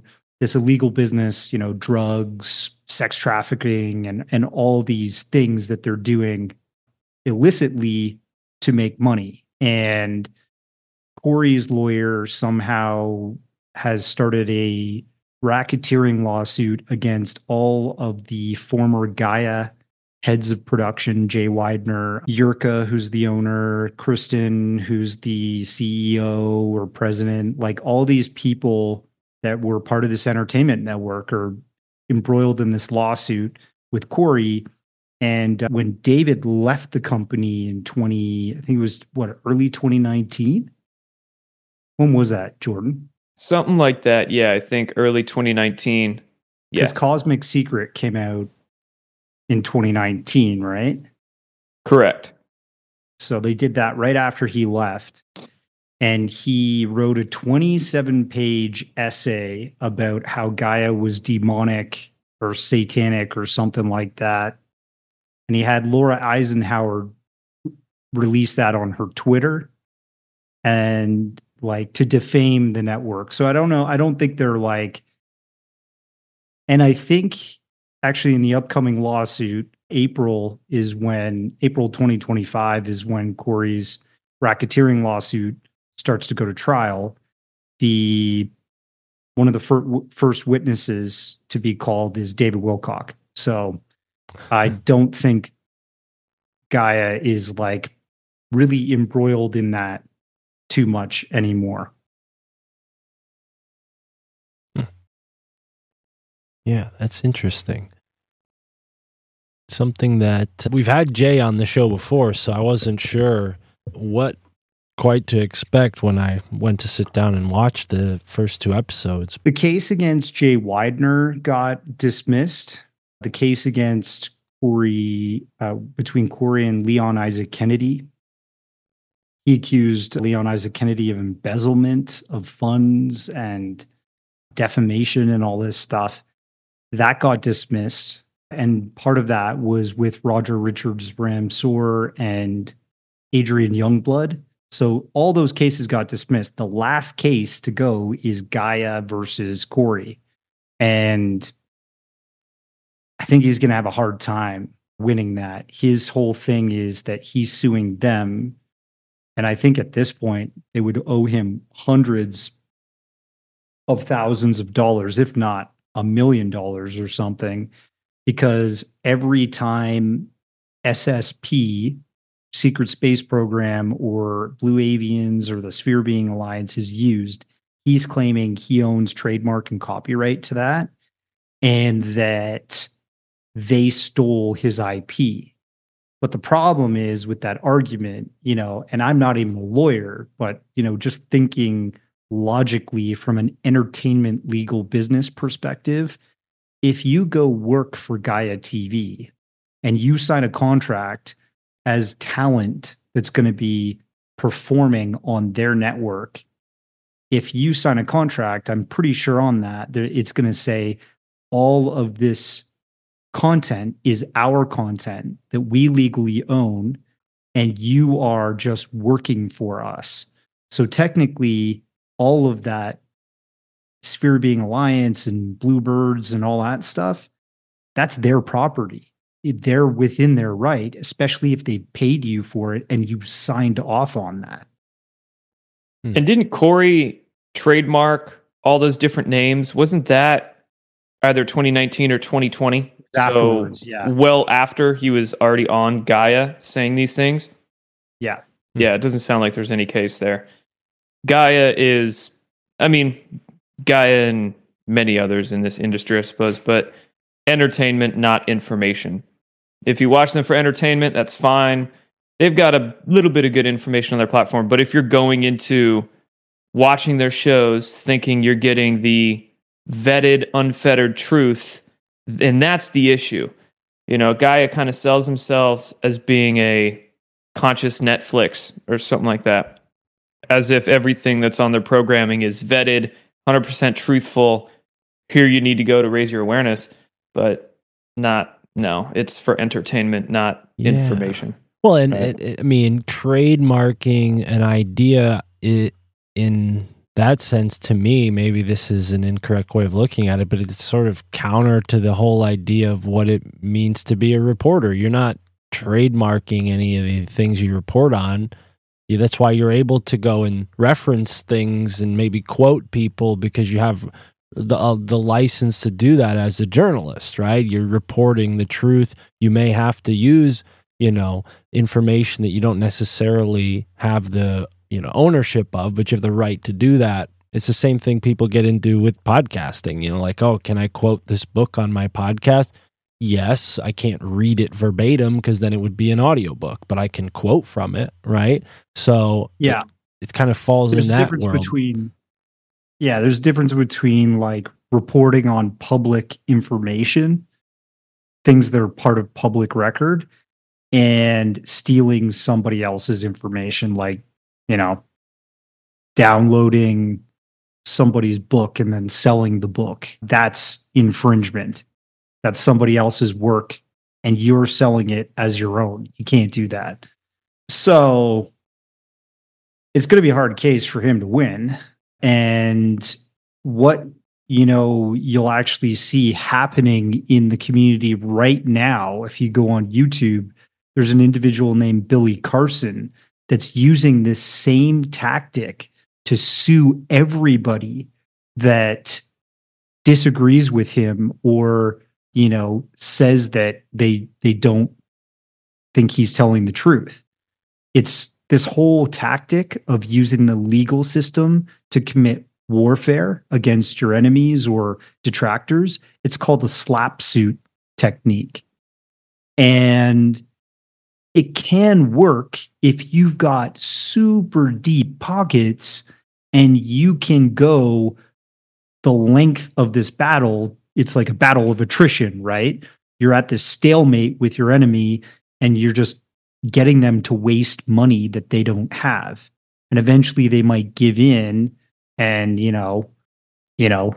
Speaker 7: this illegal business, you know, drugs, sex trafficking, and and all these things that they're doing illicitly to make money. And Corey's lawyer somehow has started a racketeering lawsuit against all of the former Gaia heads of production, Jay Weidner, Yurka, who's the owner, Kristen, who's the C E O or president, like all these people that were part of this entertainment network are embroiled in this lawsuit with Corey. And uh, when David left the company in twenty, I think it was what, early twenty nineteen? When was that, Jordan?
Speaker 9: Something like that. Yeah, I think early twenty nineteen. Yeah.
Speaker 7: Because Cosmic Secret came out in twenty nineteen, right?
Speaker 9: Correct.
Speaker 7: So they did that right after he left. And he wrote a twenty-seven page essay about how Gaia was demonic or satanic or something like that. And he had Laura Eisenhower release that on her Twitter and like to defame the network. So I don't know. I don't think they're like, and I think actually in the upcoming lawsuit, April is when, April twenty twenty-five is when Corey's racketeering lawsuit starts to go to trial. The one of the fir- first witnesses to be called is David Wilcock. So I don't think Gaia is like really embroiled in that too much anymore.
Speaker 6: Yeah, that's interesting. Something that we've had Jay on the show before, so I wasn't sure what quite to expect when I went to sit down and watch the first two episodes.
Speaker 7: The case against Jay Weidner got dismissed. The case against Corey, uh, between Corey and Leon Isaac Kennedy, he accused Leon Isaac Kennedy of embezzlement of funds and defamation and all this stuff. That got dismissed. And part of that was with Roger Richards Ramsor and Adrian Youngblood. So all those cases got dismissed. The last case to go is Gaia versus Corey. And I think he's going to have a hard time winning that. His whole thing is that he's suing them. And I think at this point, they would owe him hundreds of thousands of dollars, if not a million dollars or something, because every time S S P, Secret Space Program, or Blue Avians or the Sphere Being Alliance is used, he's claiming he owns trademark and copyright to that, and that they stole his I P. But the problem is with that argument, you know, and I'm not even a lawyer, but, you know, just thinking logically from an entertainment legal business perspective, if you go work for Gaia T V and you sign a contract as talent that's going to be performing on their network, if you sign a contract, I'm pretty sure on that, it's going to say all of this content is our content that we legally own, and you are just working for us. So technically, all of that Sphere Being Alliance and Bluebirds and all that stuff, that's their property. They're within their right, especially if they paid you for it and you signed off on that.
Speaker 9: Hmm. And didn't Corey trademark all those different names? Wasn't that either twenty nineteen or twenty twenty?
Speaker 7: Afterwards,
Speaker 9: so
Speaker 7: yeah.
Speaker 9: Well after he was already on Gaia saying these things?
Speaker 7: Yeah.
Speaker 9: Yeah, it doesn't sound like there's any case there. Gaia is, I mean, Gaia and many others in this industry, I suppose, but entertainment, not information. If you watch them for entertainment, that's fine. They've got a little bit of good information on their platform, but if you're going into watching their shows thinking you're getting the vetted, unfettered truth, then that's the issue. You know, Gaia kind of sells themselves as being a conscious Netflix or something like that, as if everything that's on their programming is vetted, one hundred percent truthful. Here you need to go to raise your awareness, but not, no, it's for entertainment, not
Speaker 6: Yeah.
Speaker 9: information.
Speaker 6: Well, and
Speaker 9: Right.
Speaker 6: it, it- I mean, trademarking an idea i- in that sense, to me, maybe this is an incorrect way of looking at it, but it's sort of counter to the whole idea of what it means to be a reporter. You're not trademarking any of the things you report on. Yeah, that's why you're able to go and reference things and maybe quote people, because you have the uh, the license to do that as a journalist, right? You're reporting the truth. You may have to use, you know, information that you don't necessarily have the, you know, ownership of, but you have the right to do that. It's the same thing people get into with podcasting, you know, like, oh, can I quote this book on my podcast? Yes, I can't read it verbatim because then it would be an audiobook, but I can quote from it, right? So
Speaker 7: yeah,
Speaker 6: it, it kind of falls
Speaker 7: there's
Speaker 6: in
Speaker 7: a
Speaker 6: that
Speaker 7: difference
Speaker 6: world.
Speaker 7: between yeah, there's a difference between like reporting on public information, things that are part of public record, and stealing somebody else's information, like, you know, downloading somebody's book and then selling the book. That's infringement. That's somebody else's work and you're selling it as your own. You can't do that. So it's going to be a hard case for him to win. And what, you know, you'll actually see happening in the community right now, if you go on YouTube, there's an individual named Billy Carson that's using this same tactic to sue everybody that disagrees with him or, you know, says that they they don't think he's telling the truth. It's this whole tactic of using the legal system to commit warfare against your enemies or detractors. It's called the slap suit technique. And it can work if you've got super deep pockets and you can go the length of this battle. It's like a battle of attrition, right? You're at this stalemate with your enemy and you're just getting them to waste money that they don't have. And eventually they might give in and, you know, you know,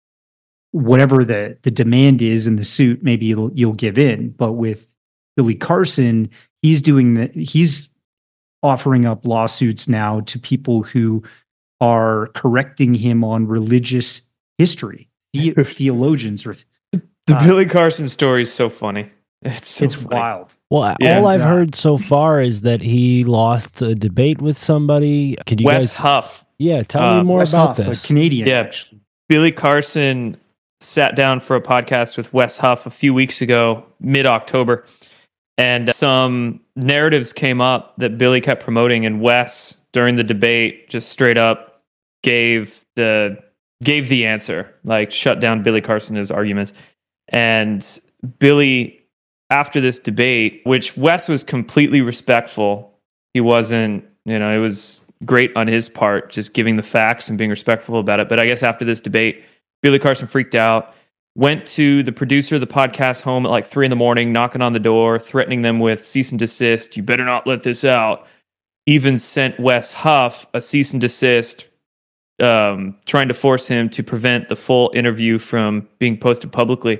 Speaker 7: whatever the, the demand is in the suit, maybe you'll, you'll give in. But with Billy Carson, he's doing that. He's offering up lawsuits now to people who are correcting him on religious history. The, theologians or
Speaker 9: the
Speaker 7: uh,
Speaker 9: Billy Carson story is so funny. It's so
Speaker 7: it's
Speaker 9: funny.
Speaker 7: wild.
Speaker 6: Well,
Speaker 9: Yeah.
Speaker 6: all I've
Speaker 7: Uh,
Speaker 6: heard so far is that he lost a debate with somebody. Could you
Speaker 9: Wes
Speaker 6: guys?
Speaker 9: Huff.
Speaker 6: Yeah, tell
Speaker 9: uh,
Speaker 6: me more
Speaker 7: Wes
Speaker 6: about
Speaker 7: Huff,
Speaker 6: this.
Speaker 7: a Canadian.
Speaker 9: Yeah.
Speaker 7: Actually.
Speaker 9: Billy Carson sat down for a podcast with Wes Huff a few weeks ago, mid-October, and some narratives came up that Billy kept promoting, and Wes, during the debate, just straight up gave the gave the answer, like shut down Billy Carson's arguments. And Billy, after this debate, which Wes was completely respectful, he wasn't, you know, it was great on his part, just giving the facts and being respectful about it. But I guess after this debate, Billy Carson freaked out, went to the producer of the podcast home at like three in the morning, knocking on the door, threatening them with cease and desist. You better not let this out. Even sent Wes Huff a cease and desist, um, trying to force him to prevent the full interview from being posted publicly.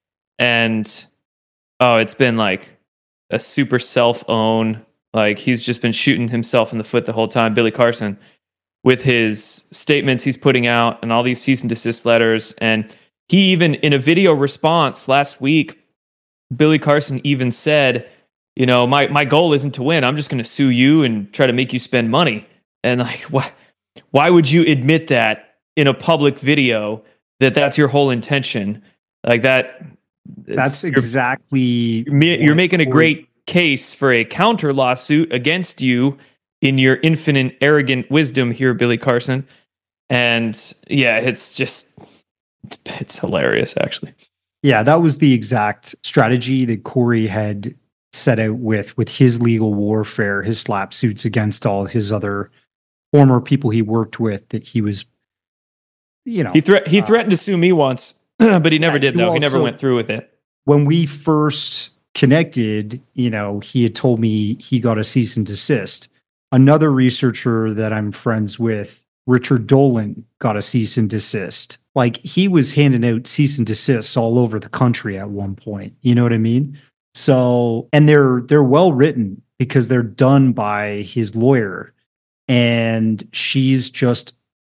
Speaker 9: And oh, it's been like a super self-own, like he's just been shooting himself in the foot the whole time, Billy Carson, with his statements he's putting out and all these cease and desist letters. And he even, in a video response last week, Billy Carson even said, you know, my, my goal isn't to win. I'm just going to sue you and try to make you spend money. And like, why, why would you admit that in a public video, that that's your whole intention? Like that.
Speaker 7: That's
Speaker 9: you're-
Speaker 7: exactly.
Speaker 9: You're, you're
Speaker 7: what
Speaker 9: making a
Speaker 7: Corey-
Speaker 9: great case for a counter lawsuit against you in your infinite arrogant wisdom here, Billy Carson. And yeah, it's just, it's, it's hilarious, actually.
Speaker 7: Yeah, that was the exact strategy that Corey had set out with with his legal warfare, his slap suits against all his other former people he worked with. That he was, you know,
Speaker 9: He thre- he
Speaker 7: uh,
Speaker 9: threatened to sue me once, but he never
Speaker 7: yeah,
Speaker 9: did,
Speaker 7: you
Speaker 9: though. He never
Speaker 7: also-
Speaker 9: went through with it.
Speaker 7: when we first connected, you know, he had told me he got a cease and desist. Another researcher that I'm friends with, Richard Dolan, got a cease and desist. Like he was handing out cease and desists all over the country at one point. You know what I mean? So, and they're they're well written because they're done by his lawyer, and she's just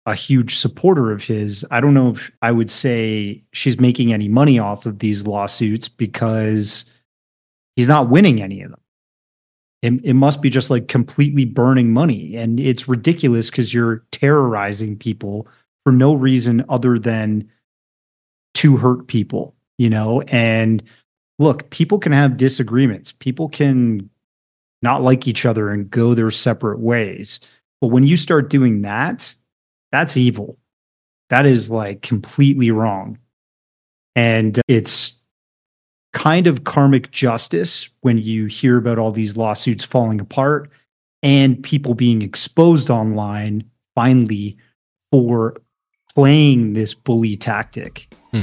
Speaker 7: a huge supporter of his. I don't know if I would say she's making any money off of these lawsuits because he's not winning any of them. It, it must be just like completely burning money. And it's ridiculous because you're terrorizing people for no reason other than to hurt people, you know? And look, people can have disagreements. People can not like each other and go their separate ways. But when you start doing that, that's evil. That is like completely wrong. And it's kind of karmic justice when you hear about all these lawsuits falling apart and people being exposed online finally for playing this bully tactic.
Speaker 6: Hmm.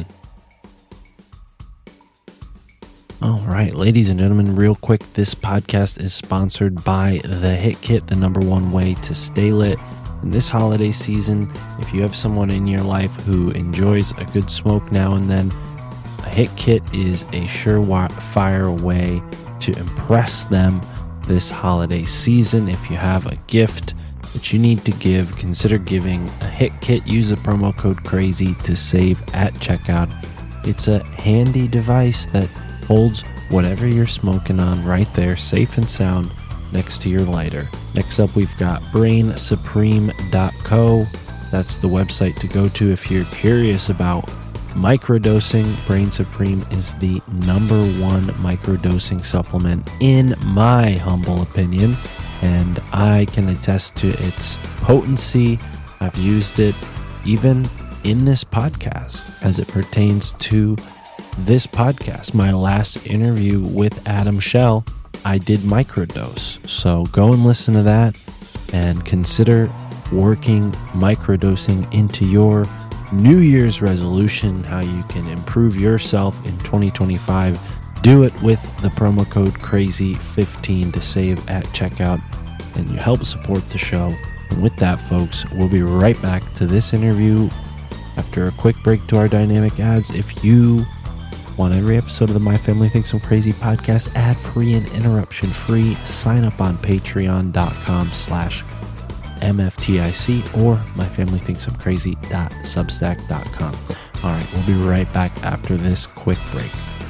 Speaker 6: All right, ladies and gentlemen, real quick, this podcast is sponsored by The Hit Kit, the number one way to stay lit. In this holiday season, if you have someone in your life who enjoys a good smoke now and then, a Hit Kit is a surefire way to impress them this holiday season. If you have a gift that you need to give, consider giving a Hit Kit. Use the promo code CRAZY to save at checkout. It's a handy device that holds whatever you're smoking on right there, safe and sound, next to your lighter. Next up, we've got brain supreme dot co. That's the website to go to if you're curious about microdosing. Brain Supreme is the number one microdosing supplement in my humble opinion, and I can attest to its potency. I've used it even in this podcast as it pertains to this podcast. My last interview with Adam Shell, I did microdose. So go and listen to that and consider working microdosing into your New Year's resolution, how you can improve yourself in twenty twenty-five. Do it with the promo code crazy fifteen to save at checkout, and you help support the show. And with that, folks, we'll be right back to this interview after a quick break to our dynamic ads. If you want every episode of the My Family Thinks I'm Crazy podcast ad-free and interruption-free, sign up on patreon.com slash MFTIC or myfamilythinksimcrazy.substack.com. All right, we'll be right back after this quick break.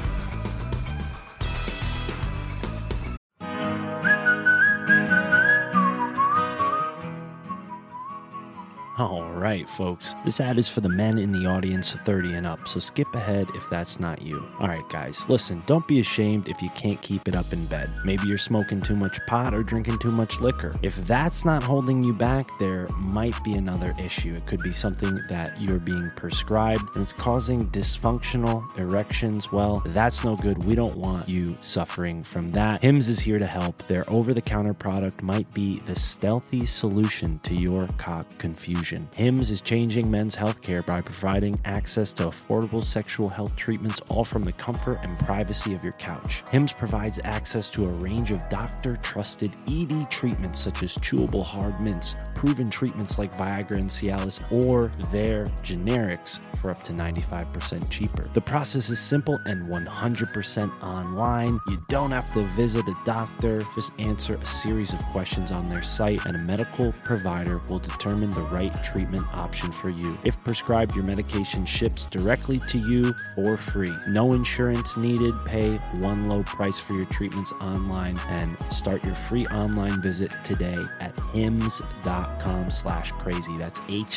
Speaker 6: All right, folks, this ad is for the men in the audience thirty and up, so skip ahead if that's not you. All right, guys, listen, don't be ashamed if you can't keep it up in bed. Maybe you're smoking too much pot or drinking too much liquor. If that's not holding you back, there might be another issue. It could be something that you're being prescribed and it's causing dysfunctional erections. Well, that's no good. We don't want you suffering from that. Hims is here to help. Their over-the-counter product might be the stealthy solution to your cock confusion. Hims is changing men's healthcare by providing access to affordable sexual health treatments, all from the comfort and privacy of your couch. Hims provides access to a range of doctor-trusted E D treatments such as chewable hard mints, proven treatments like Viagra and Cialis, or their generics for up to ninety-five percent cheaper. The process is simple and one hundred percent online. You don't have to visit a doctor. Just answer a series of questions on their site, and a medical provider will determine the right treatment option for you. If prescribed, your medication ships directly to you for free. No insurance needed. Pay one low price for your treatments online and start your free online visit today at hims.com slash crazy. That's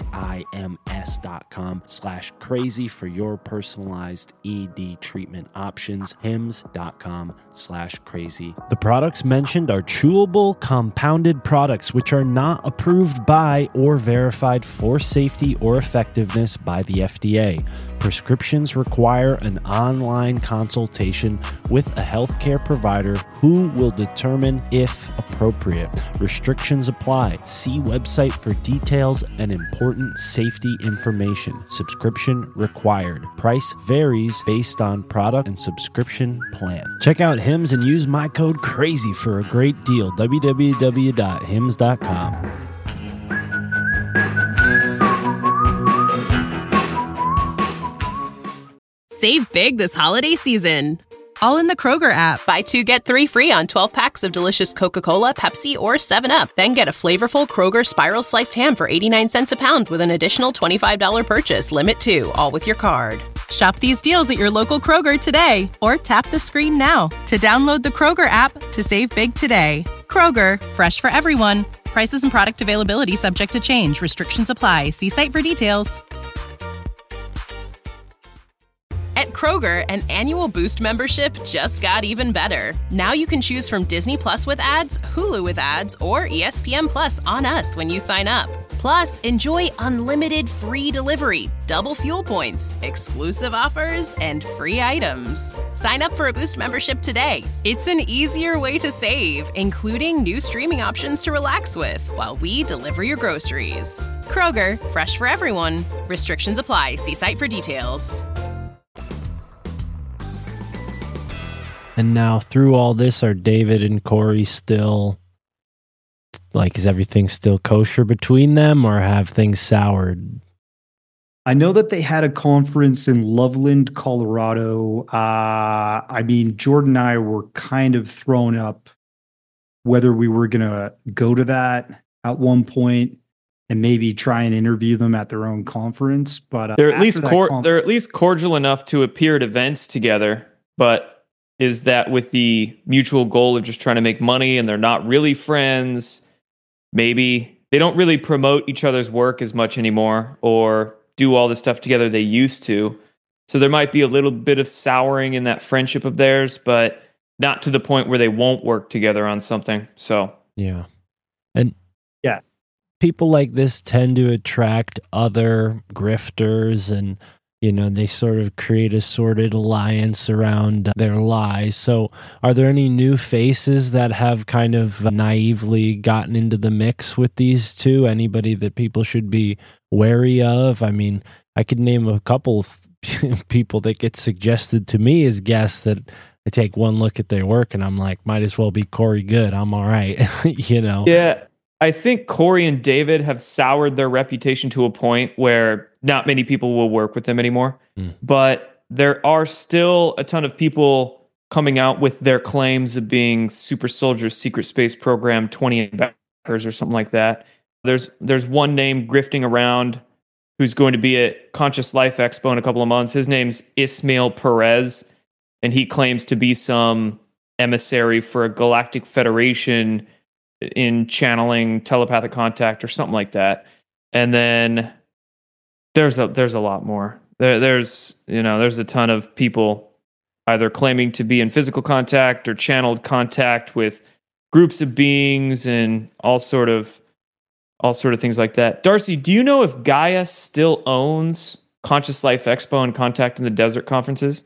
Speaker 6: H-I-M-S dot com slash crazy for your personalized E D treatment options. Hims.com slash crazy. The products mentioned are chewable compounded products which are not approved by or verified for safety or effectiveness by the F D A. Prescriptions require an online consultation with a healthcare provider who will determine if appropriate. Restrictions apply. See website for details and important safety information. Subscription required. Price varies based on product and subscription plan. Check out Hims and use my code CRAZY for a great deal. w w w dot hims dot com.
Speaker 1: Save big this holiday season, All in the Kroger app. Buy two, get three free on twelve packs of delicious Coca-Cola, Pepsi, or seven up. Then get a flavorful Kroger Spiral Sliced Ham for eighty-nine cents a pound with an additional twenty-five dollars purchase. Limit two, all with your card. Shop these deals at your local Kroger today, or tap the screen now to download the Kroger app to save big today. Kroger, fresh for everyone. Prices and product availability subject to change. Restrictions apply. See site for details. At Kroger, an annual Boost membership just got even better. Now you can choose from Disney Plus with ads, Hulu with ads, or E S P N Plus on us when you sign up. Plus, enjoy unlimited free delivery, double fuel points, exclusive offers, and free items. Sign up for a Boost membership today. It's an easier way to save, including new streaming options to relax with while we deliver your groceries. Kroger, fresh for everyone. Restrictions apply. See site for details.
Speaker 6: And now, through all this, are David and Corey still, like, is everything still kosher between them, or have things soured?
Speaker 7: I know that they had a conference in Loveland, Colorado. Uh, I mean, Jordan and I were kind of thrown up whether we were going to go to that at one point and maybe try and interview them at their own conference. But uh,
Speaker 9: they're at least
Speaker 7: after that
Speaker 9: cor-
Speaker 7: conf-
Speaker 9: they're at least cordial enough to appear at events together, but is that with the mutual goal of just trying to make money and they're not really friends? Maybe they don't really promote each other's work as much anymore or do all the stuff together they used to. So there might be a little bit of souring in that friendship of theirs, but not to the point where they won't work together on something. So,
Speaker 6: yeah. And
Speaker 7: yeah,
Speaker 6: people like this tend to attract other grifters, and you know, they sort of create a sordid alliance around their lies. So are there any new faces that have kind of naively gotten into the mix with these two? Anybody that people should be wary of? I mean, I could name a couple of people that get suggested to me as guests that I take one look at their work and I'm like, might as well be Corey Good. I'm all right. You know?
Speaker 9: Yeah. I think Corey and David have soured their reputation to a point where not many people will work with them anymore. Mm. But there are still a ton of people coming out with their claims of being Super Soldier Secret Space Program twenty backers or something like that. There's there's one name grifting around who's going to be at Conscious Life Expo in a couple of months. His name's Ismail Perez, and he claims to be some emissary for a galactic federation in channeling telepathic contact or something like that. And then there's a there's a lot more. There there's you know there's a ton of people either claiming to be in physical contact or channeled contact with groups of beings and all sort of all sort of things like that. Darcy, do you know if Gaia still owns Conscious Life Expo and Contact in the Desert conferences?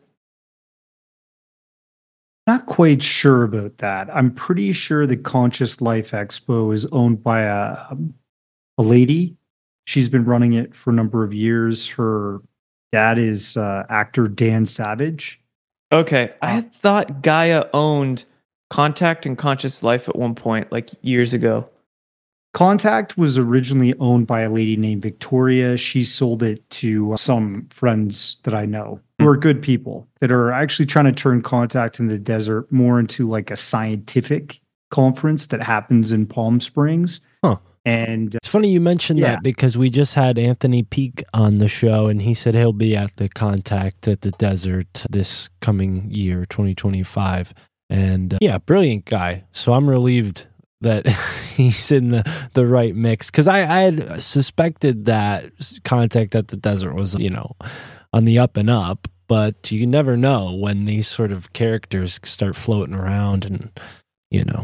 Speaker 7: Not quite sure about that. I'm pretty sure the Conscious Life Expo is owned by a a lady. She's been running it for a number of years. Her dad is uh, actor Dan Savage.
Speaker 9: Okay, I had thought Gaia owned Contact and Conscious Life at one point, like years ago.
Speaker 7: Contact was originally owned by a lady named Victoria. She sold it to some friends that I know who are good people that are actually trying to turn Contact in the Desert more into like a scientific conference that happens in Palm Springs.
Speaker 6: Huh.
Speaker 7: And
Speaker 6: it's funny you mentioned
Speaker 7: yeah.
Speaker 6: that because we just had Anthony Peak on the show and he said he'll be at the Contact at the Desert this coming year, twenty twenty-five. And uh, yeah, brilliant guy. So I'm relieved that he's in the, the right mix. Because I, I had suspected that Contact at the Desert was, you know, on the up and up. But you never know when these sort of characters start floating around and, you know.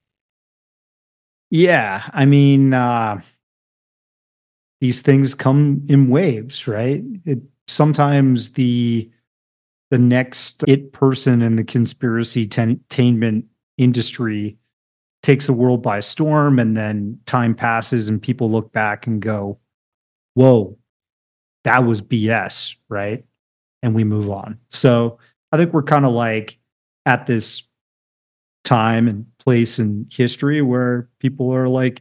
Speaker 7: Yeah, I mean, uh, these things come in waves, right? It, sometimes the the next it person in the conspiracy entertainment industry takes the world by storm, and then time passes and people look back and go, whoa, that was B S, right? And we move on. So I think we're kind of like at this time and place in history where people are like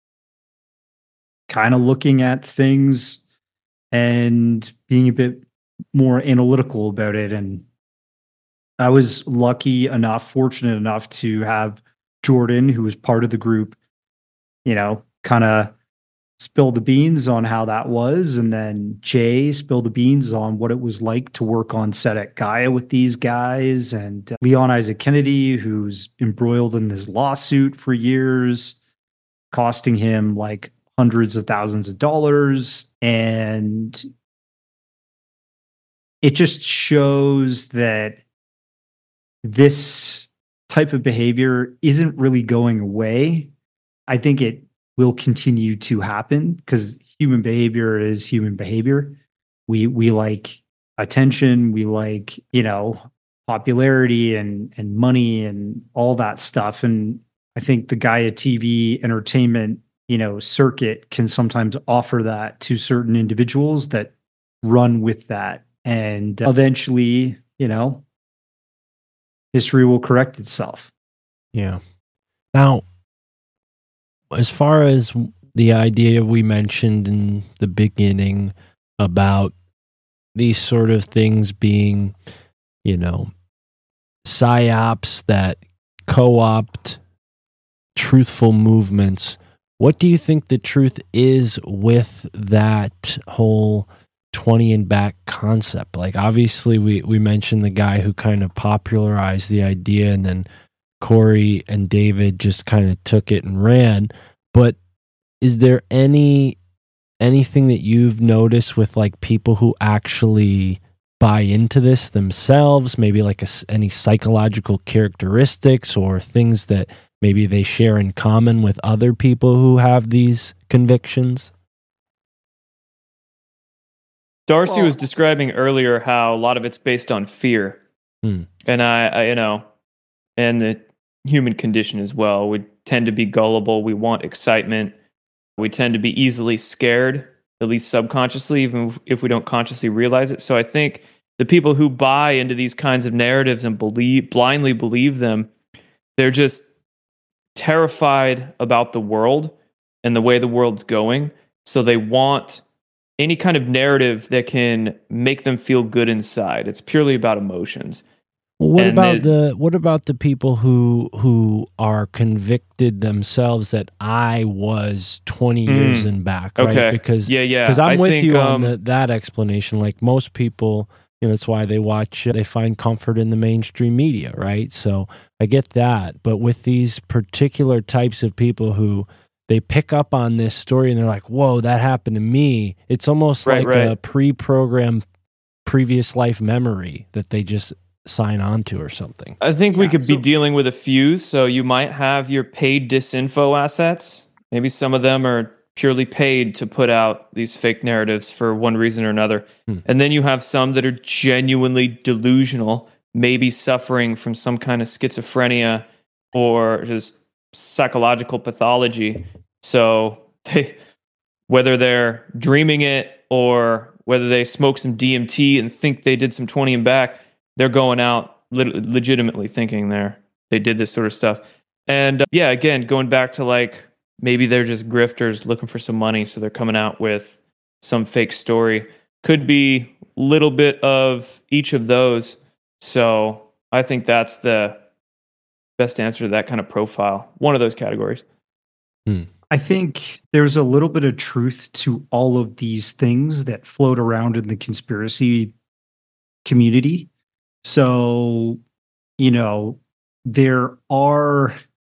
Speaker 7: kind of looking at things and being a bit more analytical about it and I was lucky enough, fortunate enough to have Jordan, who was part of the group, you know, kind of spill the beans on how that was. And then Jay spilled the beans on what it was like to work on set at Gaia with these guys. And uh, Leon Isaac Kennedy, who's embroiled in this lawsuit for years, costing him like hundreds of thousands of dollars. And it just shows that this type of behavior isn't really going away. I think it will continue to happen because human behavior is human behavior. We we like attention, we like, you know, popularity and and money and all that stuff. And I think the Gaia T V entertainment, you know, circuit can sometimes offer that to certain individuals that run with that. And eventually, you know, history will correct itself.
Speaker 6: Yeah. Now, as far as the idea we mentioned in the beginning about these sort of things being, you know, psyops that co-opt truthful movements, what do you think the truth is with that whole twenty and back concept? Like, obviously we, we mentioned the guy who kind of popularized the idea, and then Corey and David just kind of took it and ran. But is there any anything that you've noticed with like people who actually buy into this themselves, maybe like a, any psychological characteristics or things that maybe they share in common with other people who have these convictions?
Speaker 9: Darcy
Speaker 8: Well-
Speaker 9: was describing earlier how a lot of it's based on fear.
Speaker 6: Hmm.
Speaker 9: And I, I, you know, and the human condition as well. We tend to be gullible. We want excitement. We tend to be easily scared, at least subconsciously, even if we don't consciously realize it. So I think the people who buy into these kinds of narratives and believe blindly believe them, they're just terrified about the world and the way the world's going. So they want any kind of narrative that can make them feel good inside. It's purely about emotions.
Speaker 6: Well, what
Speaker 9: And
Speaker 6: about
Speaker 9: it-
Speaker 6: the what about the people who who are convicted themselves that I was twenty
Speaker 9: Mm.
Speaker 6: years and back, right?
Speaker 9: Okay.
Speaker 6: Because
Speaker 9: Yeah, yeah.
Speaker 6: because I'm
Speaker 9: I
Speaker 6: with
Speaker 9: think,
Speaker 6: you
Speaker 9: um,
Speaker 6: on the, that explanation. Like most people, you know, that's why they watch. They find comfort in the mainstream media, right? So I get that, but with these particular types of people who they pick up on this story and they're like, "Whoa, that happened to me." It's almost
Speaker 9: Right,
Speaker 6: like
Speaker 9: right.
Speaker 6: a pre-programmed previous life memory that they just sign on to or something.
Speaker 9: I think we
Speaker 8: Yeah,
Speaker 9: could be
Speaker 8: so-
Speaker 9: dealing with a few. So you might have your paid disinfo assets. Maybe some of them are purely paid to put out these fake narratives for one reason or another.
Speaker 6: Hmm.
Speaker 9: And then you have some that are genuinely delusional, maybe suffering from some kind of schizophrenia or just psychological pathology. So they, whether they're dreaming it or whether they smoke some D M T and think they did some twenty and back, they're going out lit- legitimately thinking they're they did this sort of stuff. And uh, yeah, again, going back to like maybe they're just grifters looking for some money, so they're coming out with some fake story. Could be a little bit of each of those. So I think that's the best answer to that kind of profile. One of those categories.
Speaker 7: I think there's a little bit of truth to all of these things that float around in the conspiracy community. So, you know, there are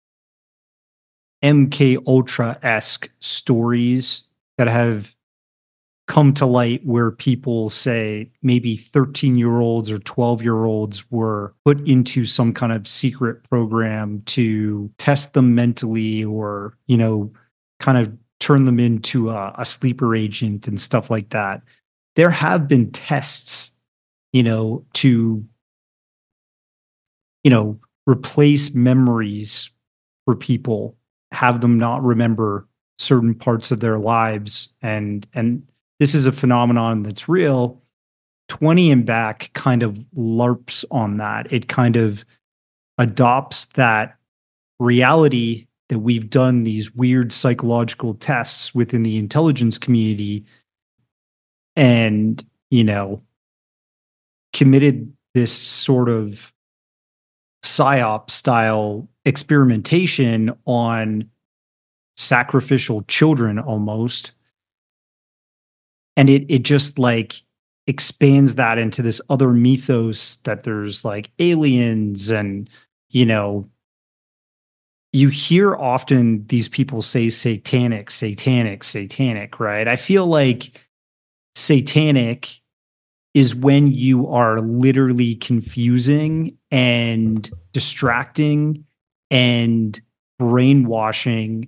Speaker 7: M K Ultra-esque stories that have come to light where people say maybe thirteen year olds or twelve year olds were put into some kind of secret program to test them mentally or, you know, kind of turn them into a, a sleeper agent and stuff like that. There have been tests, you know, to, you know, replace memories for people, have them not remember certain parts of their lives. And, and this is a phenomenon that's real. twenty and back kind of LARPs on that. It kind of adopts that reality that we've done these weird psychological tests within the intelligence community and, you know, committed this sort of psyop style experimentation on sacrificial children almost. And it it just like expands that into this other mythos that there's like aliens and, you know, you hear often these people say satanic, satanic, satanic, right? I feel like satanic is when you are literally confusing and distracting and brainwashing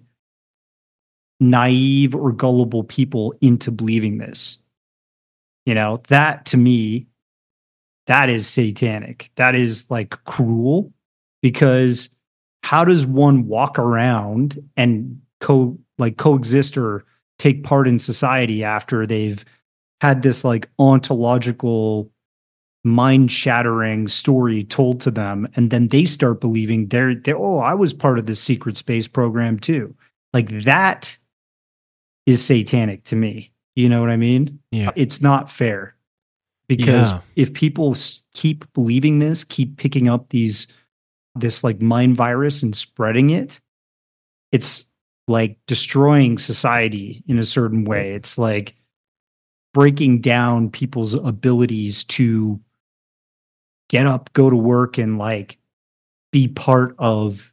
Speaker 7: naive or gullible people into believing this. You know, that to me, that is satanic. That is like cruel, because how does one walk around and co like coexist or take part in society after they've had this like ontological mind shattering story told to them, and then they start believing they're, they're oh, I was part of this secret space program too. Like that is satanic to me. You know what I mean?
Speaker 6: Yeah.
Speaker 7: It's not fair, because
Speaker 6: Yeah.
Speaker 7: if people s- keep believing this, keep picking up these, this like mind virus and spreading it, it's like destroying society in a certain way. It's like breaking down people's abilities to get up, go to work, and like be part of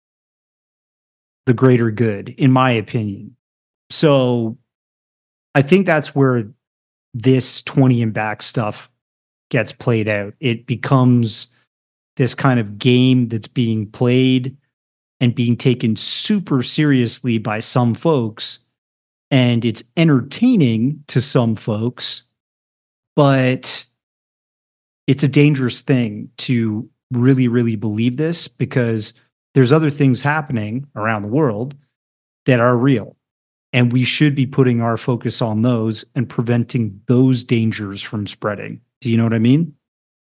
Speaker 7: the greater good, in my opinion. So I think that's where this twenty and back stuff gets played out. It becomes this kind of game that's being played and being taken super seriously by some folks. And it's entertaining to some folks, but it's a dangerous thing to really, really believe this, because there's other things happening around the world that are real. And we should be putting our focus on those and preventing those dangers from spreading. Do you know what I mean?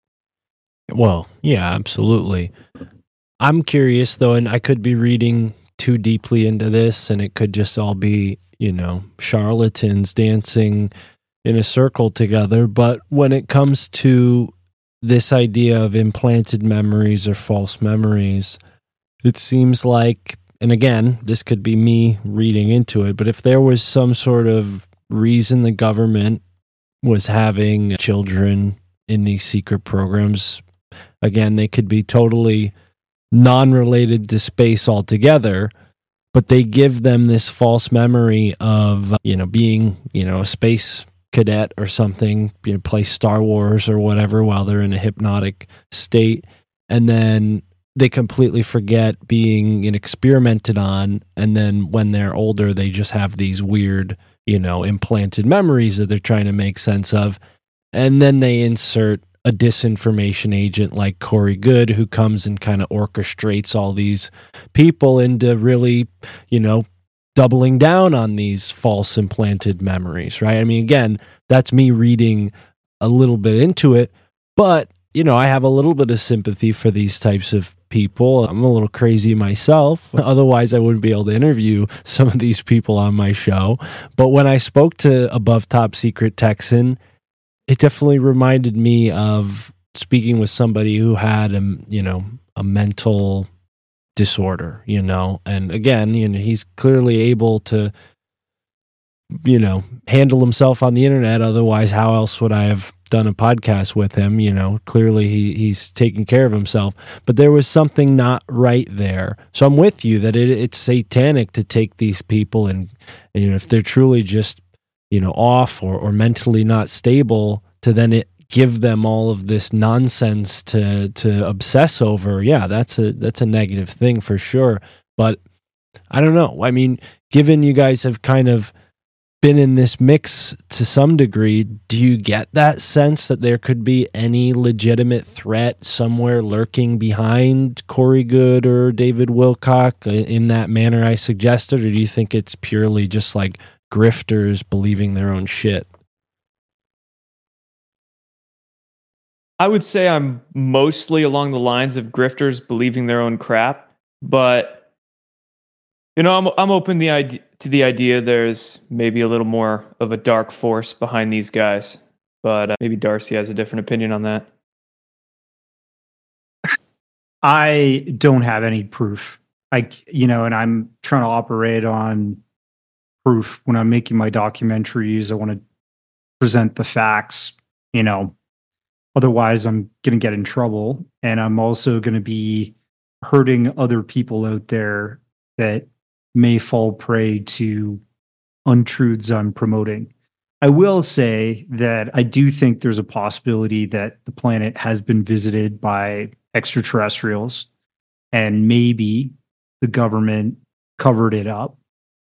Speaker 6: Well, yeah, absolutely. I'm curious though, and I could be reading too deeply into this, and it could just all be, you know, charlatans dancing in a circle together. But when it comes to this idea of implanted memories or false memories, it seems like, and again, this could be me reading into it, but if there was some sort of reason the government was having children in these secret programs, again, they could be totally non-related to space altogether, but they give them this false memory of, you know, being, you know, a space cadet or something, you know, play Star Wars or whatever while they're in a hypnotic state, and then they completely forget being you know, experimented on, and then when they're older, they just have these weird, you know, implanted memories that they're trying to make sense of, and then they insert a disinformation agent like Corey Goode, who comes and kind of orchestrates all these people into really, you know, doubling down on these false implanted memories, right? I mean, again, that's me reading a little bit into it, but, you know, I have a little bit of sympathy for these types of people. I'm a little crazy myself. Otherwise, I wouldn't be able to interview some of these people on my show. But when I spoke to Above Top Secret Texan, it definitely reminded me of speaking with somebody who had, a, you know, a mental disorder, you know, and again, you know, he's clearly able to, you know, handle himself on the internet. Otherwise, how else would I have done a podcast with him? You know, clearly he he's taking care of himself, but there was something not right there. So I'm with you that it, it's satanic to take these people and, and, you know, if they're truly just, you know, off or, or mentally not stable, to then it give them all of this nonsense to to obsess over. Yeah, that's a that's a negative thing for sure. But I don't know. I mean, given you guys have kind of been in this mix to some degree, do you get that sense that there could be any legitimate threat somewhere lurking behind Corey Goode or David Wilcock in that manner I suggested, or do you think it's purely just like grifters believing their own shit?
Speaker 9: I would say I'm mostly along the lines of grifters believing their own crap, but you know, I'm I'm open the idea, to the idea there's maybe a little more of a dark force behind these guys, but uh, maybe Darcy has a different opinion on that.
Speaker 7: I don't have any proof. I, you know, and I'm trying to operate on proof when I'm making my documentaries. I want to present the facts, you know, otherwise I'm going to get in trouble. And I'm also going to be hurting other people out there that may fall prey to untruths I'm promoting. I will say that I do think there's a possibility that the planet has been visited by extraterrestrials, and maybe the government covered it up.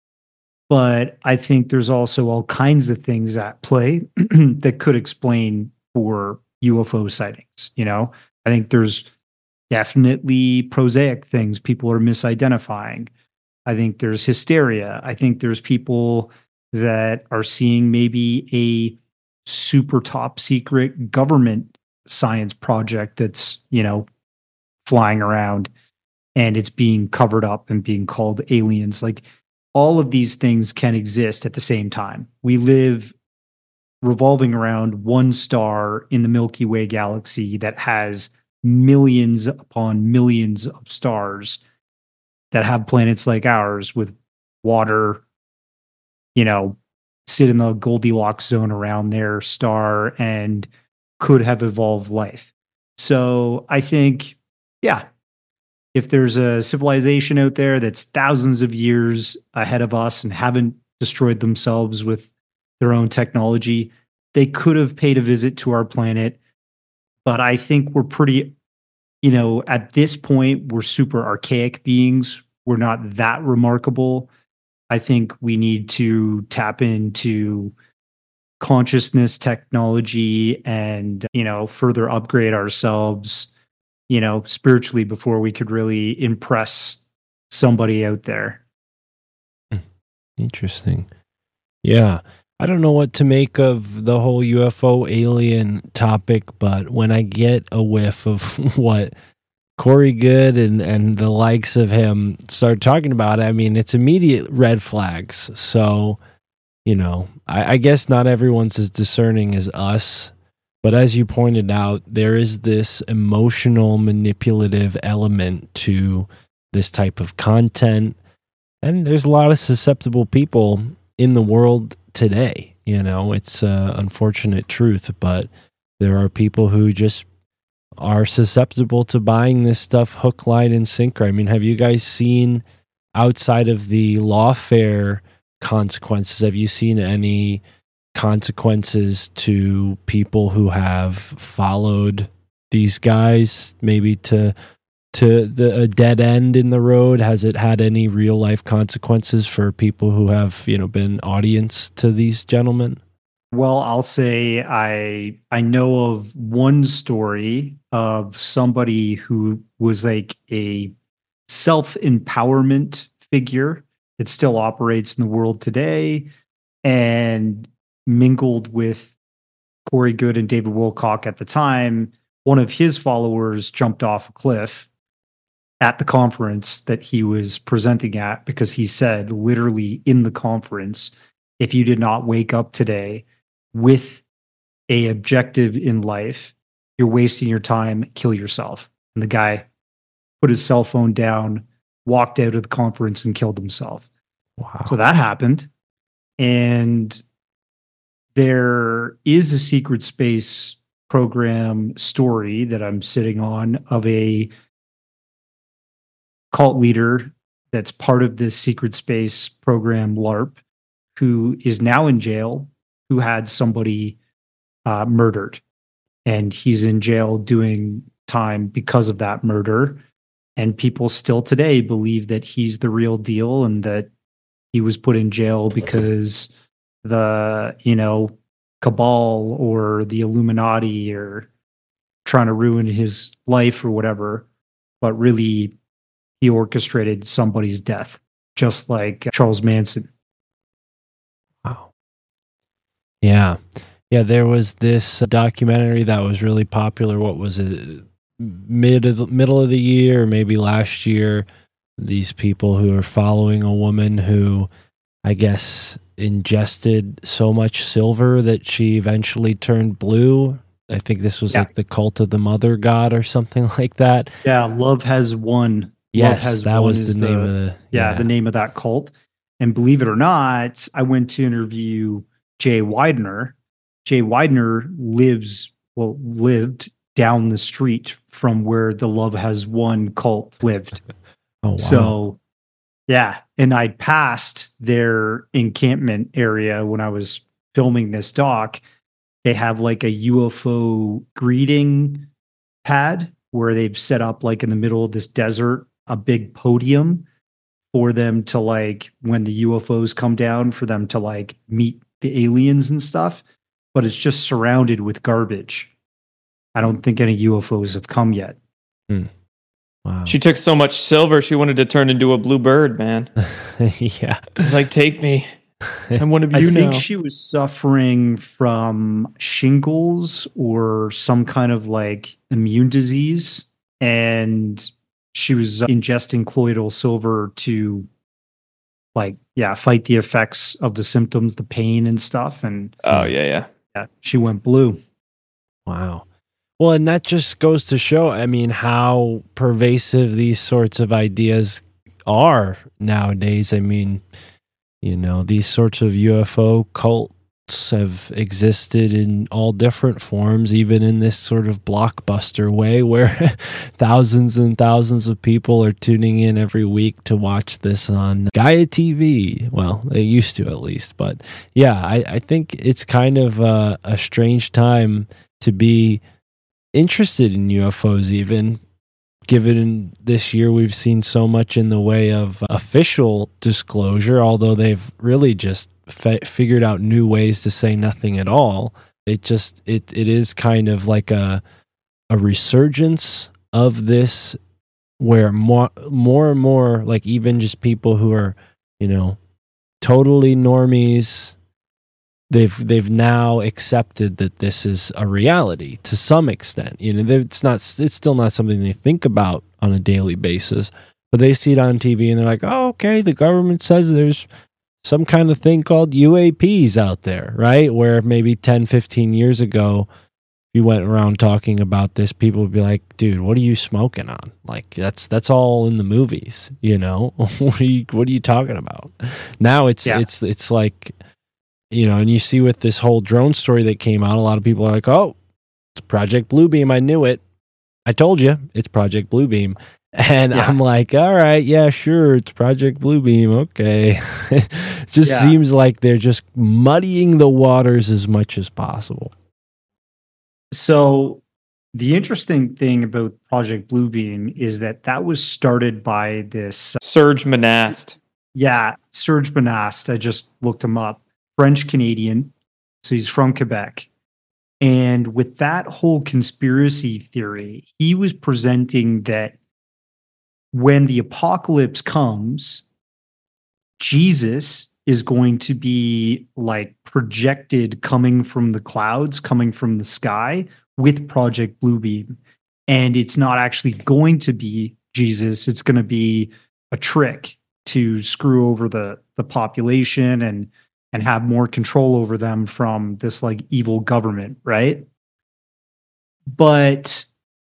Speaker 7: But I think there's also all kinds of things at play that could explain for U F O sightings. You know, I think there's definitely prosaic things people are misidentifying. I think there's hysteria. I think there's people that are seeing maybe a super top secret government science project that's, you know, flying around and it's being covered up and being called aliens. Like, all of these things can exist at the same time. We live revolving around one star in the Milky Way galaxy that has millions upon millions of stars that have planets like ours with water, you know, sit in the Goldilocks zone around their star and could have evolved life. So I think, yeah, if there's a civilization out there that's thousands of years ahead of us and haven't destroyed themselves with their own technology, they could have paid a visit to our planet. But I think we're pretty, you know, at this point, we're super archaic beings. We're not that remarkable. I think we need to tap into consciousness technology and, you know, further upgrade ourselves, you know, spiritually before we could really impress somebody out there.
Speaker 6: Interesting. Yeah. I don't know what to make of the whole U F O alien topic, but when I get a whiff of what Corey Goode and, and the likes of him start talking about it, I mean, it's immediate red flags. So, you know, I, I guess not everyone's as discerning as us. But as you pointed out, there is this emotional, manipulative element to this type of content. And there's a lot of susceptible people in the world today. You know, it's an unfortunate truth, but there are people who just are susceptible to buying this stuff hook, line, and sinker. I mean, have you guys seen, outside of the lawfare consequences, have you seen any consequences to people who have followed these guys, maybe to to the a dead end in the road? Has it had any real life consequences for people who have, you know, been audience to these gentlemen?
Speaker 7: Well, I'll say I I know of one story of somebody who was like a self-empowerment figure that still operates in the world today and mingled with Corey Goode and David Wilcock at the time. One of his followers jumped off a cliff at the conference that he was presenting at because he said literally in the conference, if you did not wake up today with a objective in life, you're wasting your time, kill yourself. And the guy put his cell phone down, walked out of the conference and killed himself.
Speaker 6: Wow.
Speaker 7: So that happened. And there is a secret space program story that I'm sitting on of a cult leader that's part of this secret space program, LARP, who is now in jail, who had somebody uh, murdered. And he's in jail doing time because of that murder. And people still today believe that he's the real deal and that he was put in jail because the, you know, cabal or the Illuminati or trying to ruin his life or whatever, but really he orchestrated somebody's death, just like Charles Manson.
Speaker 6: Wow. Yeah. Yeah, there was this documentary that was really popular. What was it? Mid of the, middle of the year, maybe last year. These people who are following a woman who, I guess, ingested so much silver that she eventually turned blue. I think this was
Speaker 7: Yeah.
Speaker 6: like the cult of the mother god or something like that.
Speaker 7: Yeah, Love Has Won.
Speaker 6: Yes,
Speaker 7: Love Has
Speaker 6: that
Speaker 7: Won
Speaker 6: was
Speaker 7: is
Speaker 6: the name of the
Speaker 7: yeah,
Speaker 6: yeah.
Speaker 7: the name of that cult. And believe it or not, I went to interview Jay Widener. Jay Widener lives, well, lived down the street from where the Love Has Won cult lived.
Speaker 6: Oh wow.
Speaker 7: So, yeah. And I passed their encampment area when I was filming this doc. They have like a U F O greeting pad where they've set up, like in the middle of this desert, a big podium for them to, like, when the U F Os come down, for them to like meet the aliens and stuff. But it's just surrounded with garbage. I don't think any U F Os have come yet.
Speaker 6: Hmm. Wow.
Speaker 9: She took so much silver, she wanted to turn into a blue bird, man.
Speaker 6: Yeah.
Speaker 9: It's like, take me. I'm one of
Speaker 7: I
Speaker 9: you now.
Speaker 7: think she was suffering from shingles or some kind of like immune disease, and she was ingesting colloidal silver to, like, yeah, fight the effects of the symptoms, the pain and stuff. And
Speaker 9: oh, yeah, yeah.
Speaker 7: yeah, she went blue.
Speaker 6: Wow. Well, and that just goes to show, I mean, how pervasive these sorts of ideas are nowadays. I mean, you know, these sorts of U F O cults have existed in all different forms, even in this sort of blockbuster way where thousands and thousands of people are tuning in every week to watch this on Gaia T V. Well, they used to, at least. But yeah, I, I think it's kind of a, a strange time to be interested in U F Os, even given this year we've seen so much in the way of official disclosure, although they've really just f- figured out new ways to say nothing at all. It just it it is kind of like a a resurgence of this, where more more and more, like, even just people who are, you know, totally normies, They've they've now accepted that this is a reality to some extent. You know, it's not it's still not something they think about on a daily basis, but they see it on T V and they're like, "Oh, okay, the government says there's some kind of thing called U A Ps out there," right? Where maybe ten, fifteen years ago, if you went around talking about this, people would be like, "Dude, what are you smoking on? Like, that's that's all in the movies, you know? what are you what are you talking about?" Now it's
Speaker 7: Yeah.
Speaker 6: it's it's like, you know, and you see with this whole drone story that came out, a lot of people are like, "Oh, it's Project Bluebeam. I knew it. I told you, it's Project Bluebeam." And
Speaker 7: Yeah.
Speaker 6: I'm like, "All right, yeah, sure, it's Project Bluebeam. Okay." It just
Speaker 7: Yeah.
Speaker 6: seems like they're just muddying the waters as much as possible.
Speaker 7: So the interesting thing about Project Bluebeam is that that was started by this,
Speaker 9: Serge Monast.
Speaker 7: yeah, Serge Monast. I just looked him up. French Canadian. So he's from Quebec. And with that whole conspiracy theory, he was presenting that when the apocalypse comes, Jesus is going to be like projected coming from the clouds, coming from the sky with Project Bluebeam. And it's not actually going to be Jesus. It's going to be a trick to screw over the, the population and and have more control over them from this like evil government, right? But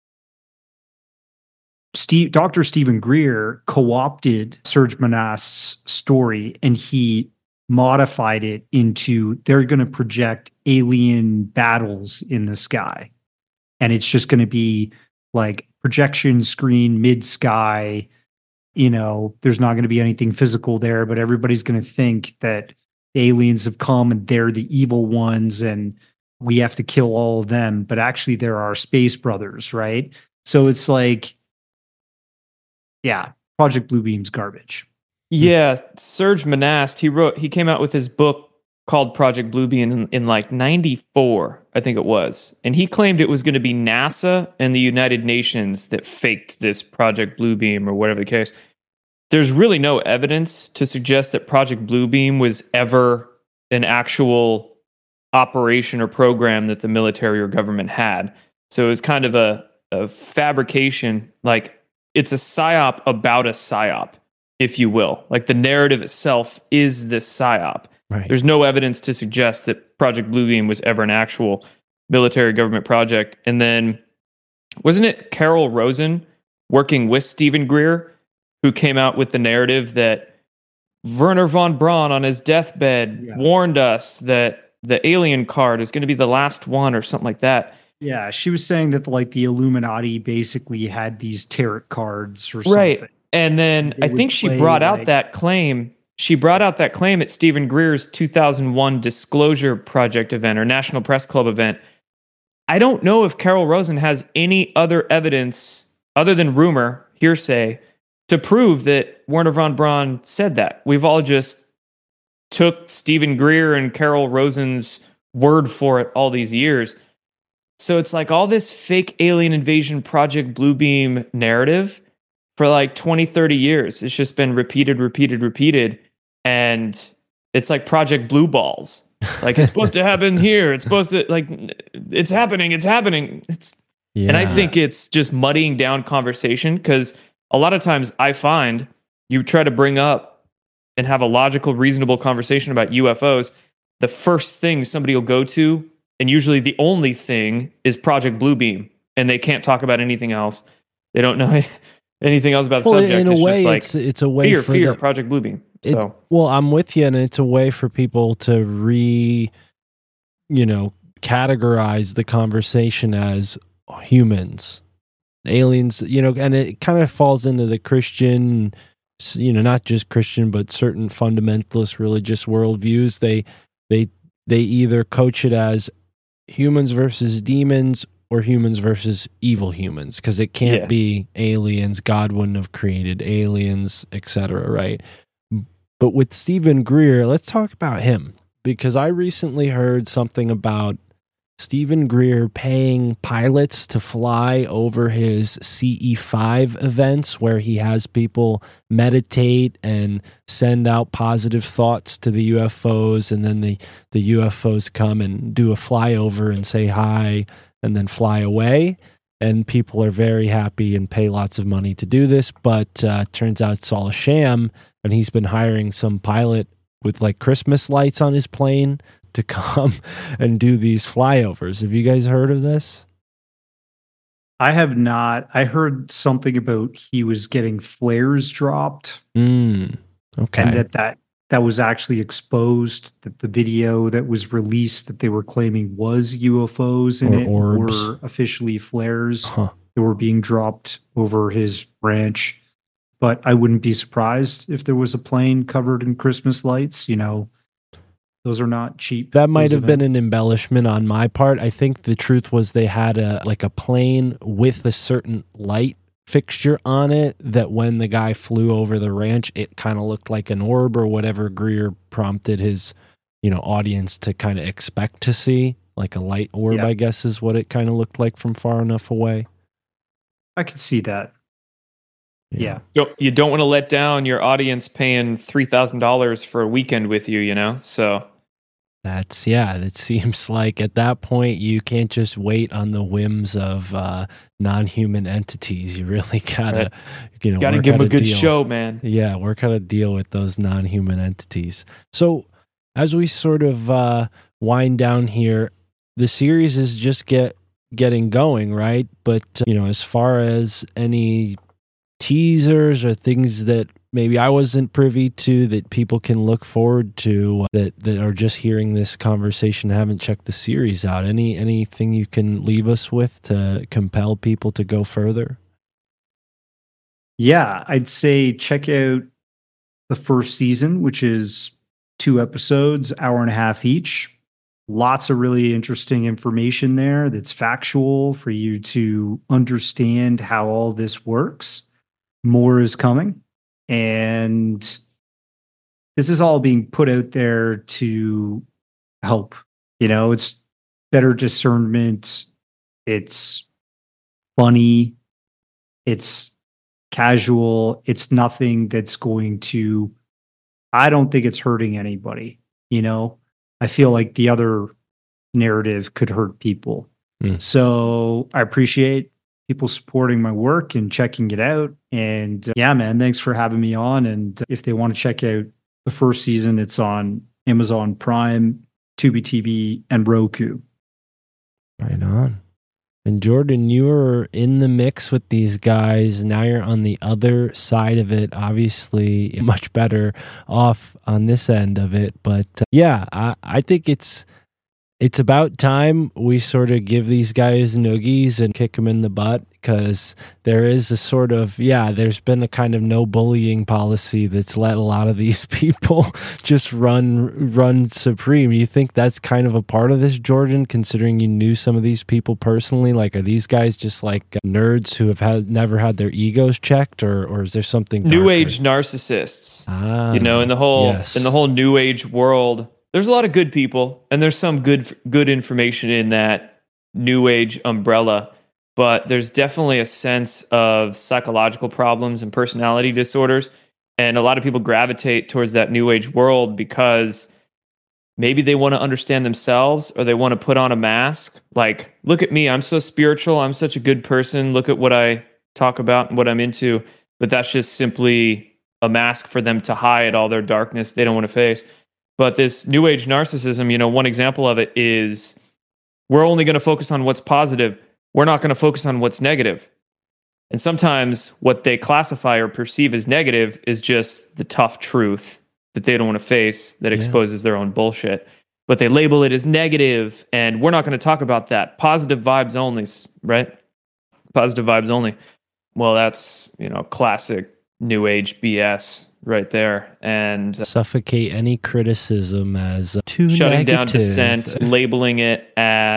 Speaker 7: Steve, Doctor Stephen Greer co-opted Serge Monast's story and he modified it into they're going to project alien battles in the sky. And it's just going to be like projection screen mid-sky. You know, there's not going to be anything physical there, but everybody's going to think that aliens have come and they're the evil ones and we have to kill all of them, but actually there are space brothers, right? So it's like, yeah, Project Bluebeam's garbage.
Speaker 9: Yeah, Serge Monast, he wrote he came out with his book called Project Bluebeam in, in like ninety-four, I think it was. And he claimed it was going to be NASA and the United Nations that faked this Project Bluebeam or whatever the case. There's really no evidence to suggest that Project Bluebeam was ever an actual operation or program that the military or government had. So it was kind of a, a fabrication, like it's a psyop about a psyop, if you will. Like the narrative itself is this psyop.
Speaker 6: Right.
Speaker 9: There's no evidence to suggest that Project Bluebeam was ever an actual military government project. And then wasn't it Carol Rosen working with Stephen Greer who came out with the narrative that Werner von Braun on his deathbed
Speaker 7: Yeah.
Speaker 9: warned us that the alien card is going to be the last one or something like that.
Speaker 7: Yeah, she was saying that like the Illuminati basically had these tarot cards or
Speaker 9: Right.
Speaker 7: something.
Speaker 9: And then
Speaker 7: They
Speaker 9: I
Speaker 7: would
Speaker 9: think she
Speaker 7: play,
Speaker 9: brought out
Speaker 7: like-
Speaker 9: that claim. She brought out that claim at Stephen Greer's two thousand one Disclosure Project event or National Press Club event. I don't know if Carol Rosen has any other evidence other than rumor, hearsay, to prove that Werner von Braun said that. We've all just took Stephen Greer and Carol Rosen's word for it all these years. So it's like all this fake alien invasion Project Bluebeam narrative for like twenty, thirty years. It's just been repeated, repeated, repeated. And it's like Project Blue Balls. Like it's supposed to happen here. It's supposed to like, it's happening. It's happening. It's,
Speaker 6: Yeah.
Speaker 9: and I think it's just muddying down conversation because a lot of times I find you try to bring up and have a logical, reasonable conversation about U F Os. The first thing somebody will go to, and usually the only thing, is Project Bluebeam, and they can't talk about anything else. They don't know anything else about the
Speaker 6: Well,
Speaker 9: subject.
Speaker 6: in a
Speaker 9: it's
Speaker 6: way,
Speaker 9: just like
Speaker 6: it's it's a way
Speaker 9: fear,
Speaker 6: for
Speaker 9: fear,
Speaker 6: the-
Speaker 9: Project Bluebeam.
Speaker 6: It-
Speaker 9: So
Speaker 6: well, I'm with you, and it's a way for people to re, you know, categorize the conversation as humans, aliens, you know, and it kind of falls into the Christian, you know, not just Christian, but certain fundamentalist religious worldviews. They they they either coach it as humans versus demons or humans versus evil humans, because it can't
Speaker 9: Yeah.
Speaker 6: be aliens. God wouldn't have created aliens, et cetera, right? But with Stephen Greer, let's talk about him, because I recently heard something about Stephen Greer paying pilots to fly over his C E five events where he has people meditate and send out positive thoughts to the U F Os, and then the, the U F Os come and do a flyover and say hi and then fly away. And people are very happy and pay lots of money to do this, but uh, turns out it's all a sham, and he's been hiring some pilot with like Christmas lights on his plane to come and do these flyovers. Have you guys heard of this?
Speaker 7: I have not. I heard something about he was getting flares dropped,
Speaker 6: Mm, okay.
Speaker 7: and that, that that was actually exposed. That the video that was released that they were claiming was U F Os in
Speaker 6: Or
Speaker 7: it
Speaker 6: orbs.
Speaker 7: were officially flares
Speaker 6: Huh.
Speaker 7: that were being dropped over his ranch. But I wouldn't be surprised if there was a plane covered in Christmas lights. You know, those are not cheap.
Speaker 6: That might
Speaker 7: those
Speaker 6: have been
Speaker 7: events.
Speaker 6: an embellishment on my part. I think the truth was they had a like a plane with a certain light fixture on it that when the guy flew over the ranch, it kind of looked like an orb or whatever Greer prompted his, you know, audience to kind of expect to see, like a light orb,
Speaker 7: Yeah.
Speaker 6: I guess is what it kind of looked like from far enough away.
Speaker 7: I could see that. Yeah.
Speaker 9: don't, you don't want to let down your audience paying three thousand dollars for a weekend with you, you know? So
Speaker 6: That's, yeah, it seems like at that point you can't just wait on the whims of uh, non-human entities. You really gotta,
Speaker 9: Right.
Speaker 6: you know,
Speaker 9: got to
Speaker 6: work
Speaker 9: give them
Speaker 6: out
Speaker 9: a good
Speaker 6: deal.
Speaker 9: show, man.
Speaker 6: Yeah, work out a deal with those non-human entities. So as we sort of uh, wind down here, the series is just get getting going, right? But, uh, you know, as far as any teasers or things that maybe I wasn't privy to that people can look forward to uh, that, that are just hearing this conversation, haven't checked the series out, any anything you can leave us with to compel people to go further?
Speaker 7: Yeah, I'd say check out the first season, which is two episodes, hour and a half each. Lots of really interesting information there that's factual for you to understand how all this works. More is coming. And this is all being put out there to help. You know, it's better discernment. It's funny. It's casual. It's nothing that's going to, I don't think it's hurting anybody. You know, I feel like the other narrative could hurt people.
Speaker 6: Mm.
Speaker 7: So I appreciate people supporting my work and checking it out. And uh, yeah, man, thanks for having me on. And if they want to check out the first season, it's on Amazon Prime, Tubi T V, and Roku.
Speaker 6: Right on. And Jordan, you were in the mix with these guys. Now you're on the other side of it. Obviously, much better off on this end of it. But uh, yeah, I, I think it's it's about time we sort of give these guys noogies and kick them in the butt, because there is a sort of, yeah, there's been a kind of no bullying policy that's let a lot of these people just run run supreme. You think that's kind of a part of this, Jordan, considering you knew some of these people personally? Like, are these guys just like nerds who have had never had their egos checked, or or is there something
Speaker 9: new
Speaker 6: darker?
Speaker 9: age narcissists?
Speaker 6: Ah,
Speaker 9: you know, in the whole
Speaker 6: yes.
Speaker 9: in the whole new age world, there's a lot of good people, and there's some good good information in that new age umbrella. But there's definitely a sense of psychological problems and personality disorders. And a lot of people gravitate towards that new age world because maybe they want to understand themselves, or they want to put on a mask. Like, look at me, I'm so spiritual, I'm such a good person, look at what I talk about and what I'm into. But that's just simply a mask for them to hide all their darkness they don't want to face. But this new age narcissism, you know, one example of it is we're only going to focus on what's positive. We're not going to focus on what's negative. And sometimes what they classify or perceive as negative is just the tough truth that they don't want to face, that exposes yeah. their own bullshit. But they label it as negative, and we're not going to talk about that. Positive vibes only, right? Positive vibes only. Well, that's, you know, classic new age B S right there. And uh,
Speaker 6: suffocate any criticism as uh, too
Speaker 9: shutting
Speaker 6: negative.
Speaker 9: down dissent, labeling it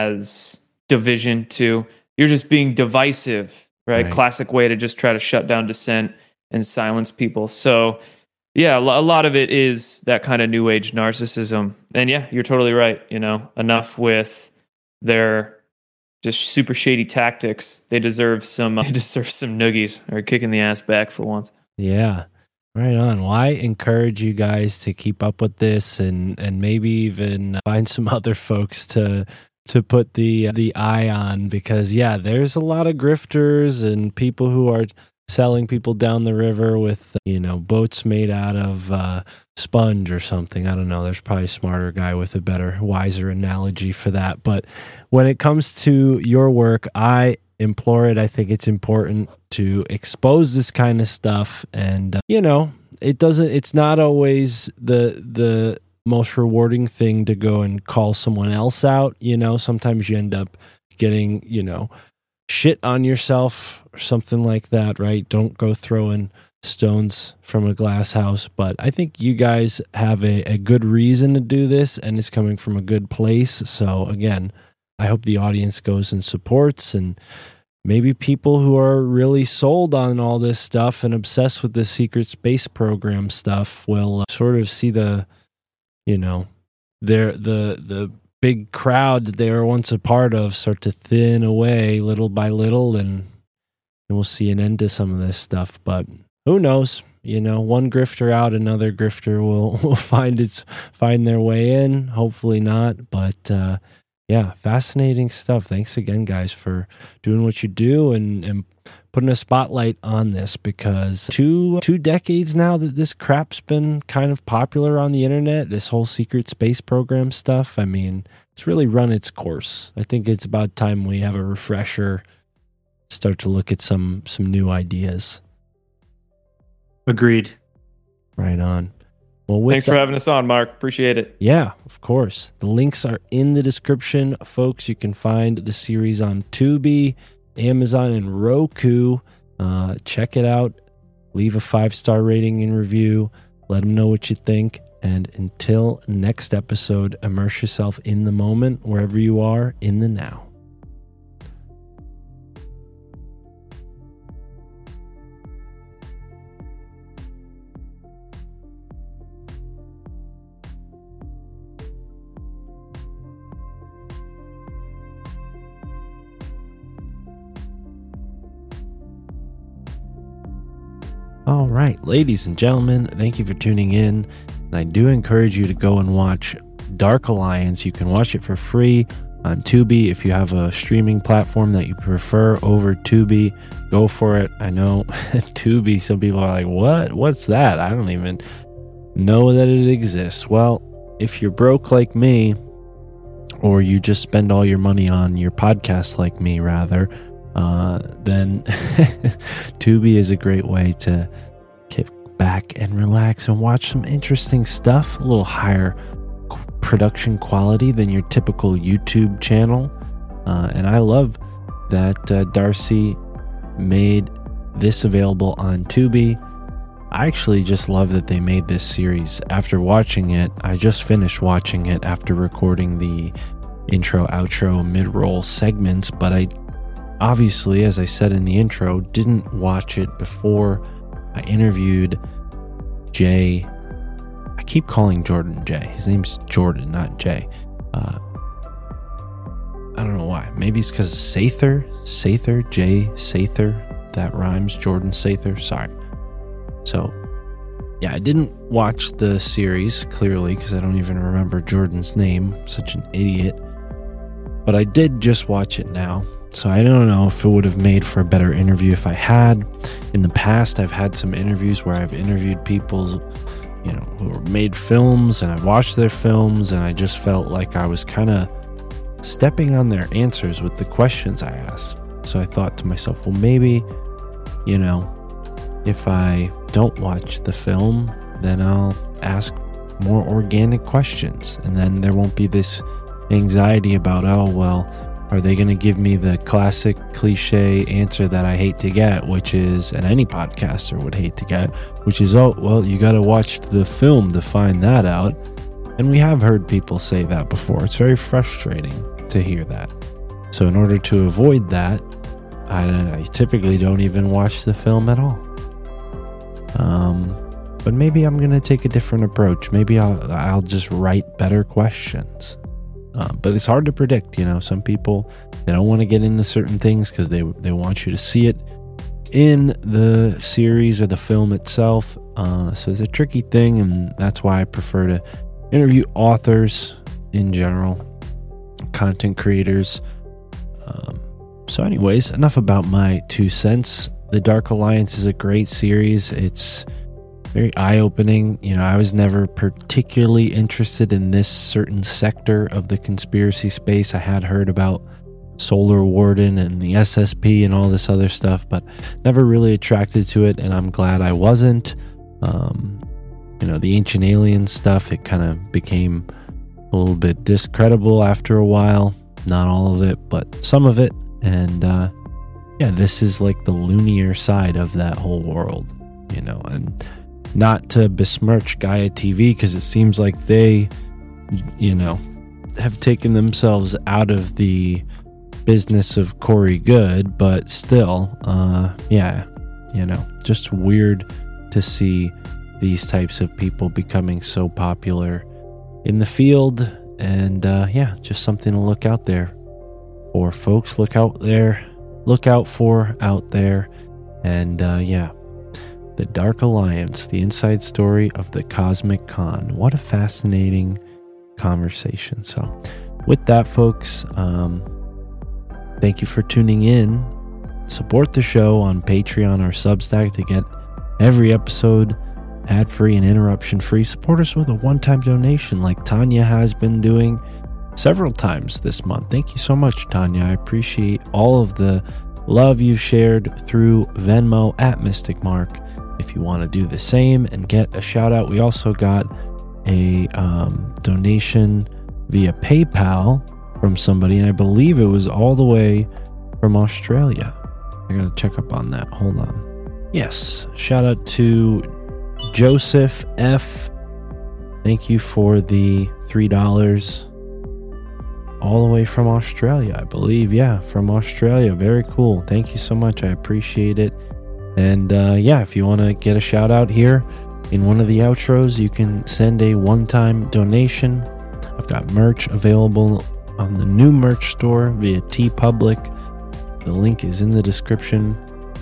Speaker 9: as division too. You're just being divisive, right? right? Classic way to just try to shut down dissent and silence people. So yeah, a lot of it is that kind of new age narcissism. And yeah, you're totally right. You know, enough with their just super shady tactics. They deserve some, uh, they deserve some noogies, or kicking the ass back for once.
Speaker 6: Yeah. Right on. Well, I encourage you guys to keep up with this, and, and maybe even find some other folks to to put the the eye on, because yeah, there's a lot of grifters and people who are selling people down the river with, you know, boats made out of uh, sponge or something. I don't know. There's probably a smarter guy with a better, wiser analogy for that. But when it comes to your work, I implore it. I think it's important to expose this kind of stuff, and uh, you know, it doesn't. It's not always the the most rewarding thing to go and call someone else out. You know, sometimes you end up getting, you know, shit on yourself or something like that, right? Don't go throwing stones from a glass house. But I think you guys have a, a good reason to do this, and it's coming from a good place. So again, I hope the audience goes and supports, and maybe people who are really sold on all this stuff and obsessed with the secret space program stuff will uh, sort of see the, you know, their the the big crowd that they were once a part of start to thin away little by little, and, and we'll see an end to some of this stuff. But who knows? You know, one grifter out, another grifter will, will find its find their way in. Hopefully not, but uh, yeah, fascinating stuff. Thanks again, guys, for doing what you do and, and putting a spotlight on this, because two two decades now that this crap's been kind of popular on the internet, this whole secret space program stuff. I mean, it's really run its course. I think it's about time we have a refresher, start to look at some some new ideas.
Speaker 7: Agreed.
Speaker 6: Right on. Well, with
Speaker 9: thanks
Speaker 6: that,
Speaker 9: for having us on, Mark. Appreciate it.
Speaker 6: Yeah, of course. The links are in the description, folks. You can find the series on Tubi, Amazon, and Roku. Uh, check it out. Leave a five-star rating and review. Let them know what you think. And until next episode, immerse yourself in the moment, wherever you are in the now. All right, ladies and gentlemen, thank you for tuning in. And I do encourage you to go and watch Dark Alliance. You can watch it for free on Tubi. If you have a streaming platform that you prefer over Tubi, go for it. I know Tubi, some people are like, what? What's that? I don't even know that it exists. Well, if you're broke like me, or you just spend all your money on your podcast like me, rather, uh, then Tubi is a great way to kick back and relax and watch some interesting stuff, a little higher production quality than your typical YouTube channel. Uh, and I love that uh, Darcy made this available on Tubi. I actually just love that they made this series. After watching it, I just finished watching it after recording the intro, outro, mid-roll segments, but I obviously, as I said in the intro, didn't watch it before I interviewed Jay. I keep calling Jordan Jay. His name's Jordan, not Jay. Uh, I don't know why. Maybe it's because Sather, Sather, Jay Sather. That rhymes. Jordan Sather. Sorry. So, yeah, I didn't watch the series, clearly, because I don't even remember Jordan's name. Such an idiot. But I did just watch it now. So I don't know if it would have made for a better interview if I had. In the past, I've had some interviews where I've interviewed people, you know, who made films, and I've watched their films, and I just felt like I was kind of stepping on their answers with the questions I asked. So I thought to myself, well, maybe, you know, if I don't watch the film, then I'll ask more organic questions, and then there won't be this anxiety about, oh, well, are they going to give me the classic cliche answer that I hate to get, which is, and any podcaster would hate to get, which is, oh, well, you got to watch the film to find that out. And we have heard people say that before. It's very frustrating to hear that. So in order to avoid that, I, I typically don't even watch the film at all. Um, but maybe I'm going to take a different approach. Maybe I'll, I'll just write better questions. Uh, but it's hard to predict, you know. Some people, they don't want to get into certain things because they, they want you to see it in the series or the film itself. Uh, so it's a tricky thing, and that's why I prefer to interview authors in general, content creators. Um, so anyways, enough about my two cents. The Dark Alliance is a great series. It's very eye-opening. You know, I was never particularly interested in this certain sector of the conspiracy space. I had heard about Solar Warden and the S S P and all this other stuff, but never really attracted to it, and I'm glad I wasn't. Um, you know, the Ancient Aliens stuff, it kind of became a little bit discreditable after a while. Not all of it, but some of it. And uh, yeah, this is like the loonier side of that whole world, you know, and not to besmirch Gaia T V, because it seems like they, you know, have taken themselves out of the business of Corey Good, but still, uh, yeah, you know, just weird to see these types of people becoming so popular in the field. And uh, yeah, just something to look out there for, folks. Look out there, look out for out there. And uh, yeah, The Dark Alliance, the inside story of the Cosmic Con. What a fascinating conversation. So with that, folks, um, thank you for tuning in. Support the show on Patreon or Substack to get every episode ad-free and interruption-free. Support us with a one-time donation like Tanya has been doing several times this month. Thank you so much, Tanya. I appreciate all of the love you've shared through Venmo at Mystic Mark. If you want to do the same and get a shout out, we also got a um, donation via PayPal from somebody, and I believe it was all the way from Australia. I gotta check up on that. Hold on. Yes, shout out to Joseph F. Thank you for the three dollars. All the way from Australia, I believe. Yeah, from Australia. Very cool. Thank you so much. I appreciate it. And uh, yeah, if you want to get a shout out here in one of the outros, you can send a one-time donation. I've got merch available on the new merch store via TeePublic. The link is in the description.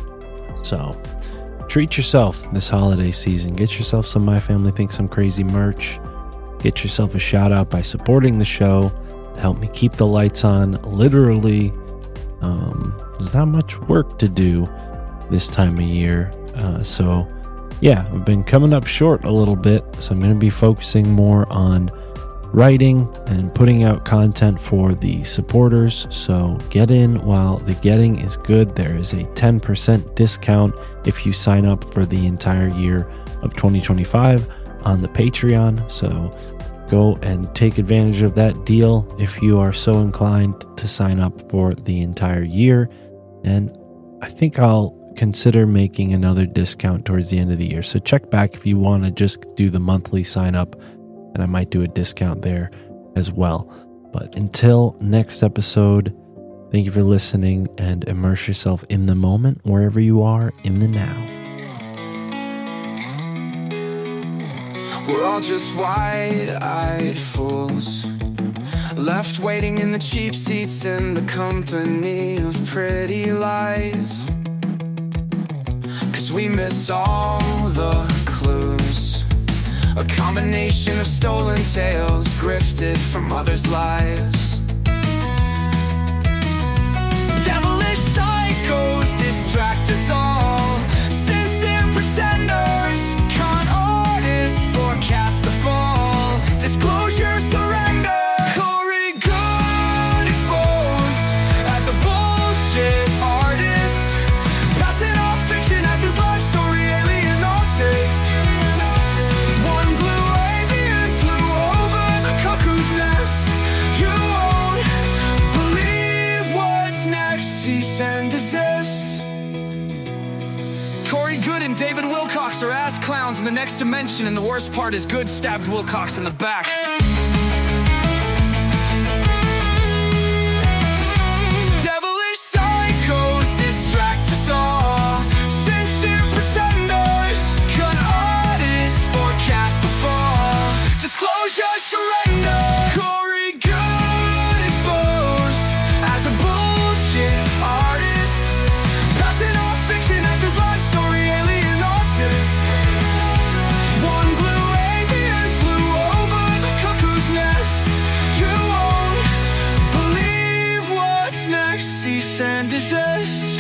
Speaker 6: So treat yourself this holiday season. Get yourself some My Family Thinks I'm Crazy merch. Get yourself a shout out by supporting the show. Help me keep the lights on. Literally, um, there's not much work to do this time of year. Uh, so yeah, I've been coming up short a little bit. So I'm going to be focusing more on writing and putting out content for the supporters. So get in while the getting is good. There is a ten percent discount if you sign up for the entire year of twenty twenty-five on the Patreon. So go and take advantage of that deal if you are so inclined to sign up for the entire year. And I think I'll consider making another discount towards the end of the year. So check back if you want to just do the monthly sign up, and I might do a discount there as well. But until next episode, thank you for listening and immerse yourself in the moment wherever you are in the now.
Speaker 11: We're all just wide-eyed fools, left waiting in the cheap seats in the company of pretty lies. Cause we miss all the clues, a combination of stolen tales grifted from others' lives. Devilish psychos distract us all, sincere pretenders, con artists forecast the fall, disclosure surrender. Corey Good exposed as a bullshit artist, passing off fiction as his life story, alien artist. One blue avian flew over the cuckoo's nest. You won't believe what's next. Cease and desist. Corey Good and David Wilcox are ass clowns in the next dimension, and the worst part is Good stabbed Wilcox in the back. Devilish psychos distract us all, sincere pretenders, con artists forecast the fall, disclosure surrender. Corey Good exposed as a bullshit artist, passing off fiction as his life story, alien artist. One blue avian flew over the cuckoo's nest. You won't believe what's next. Cease and desist.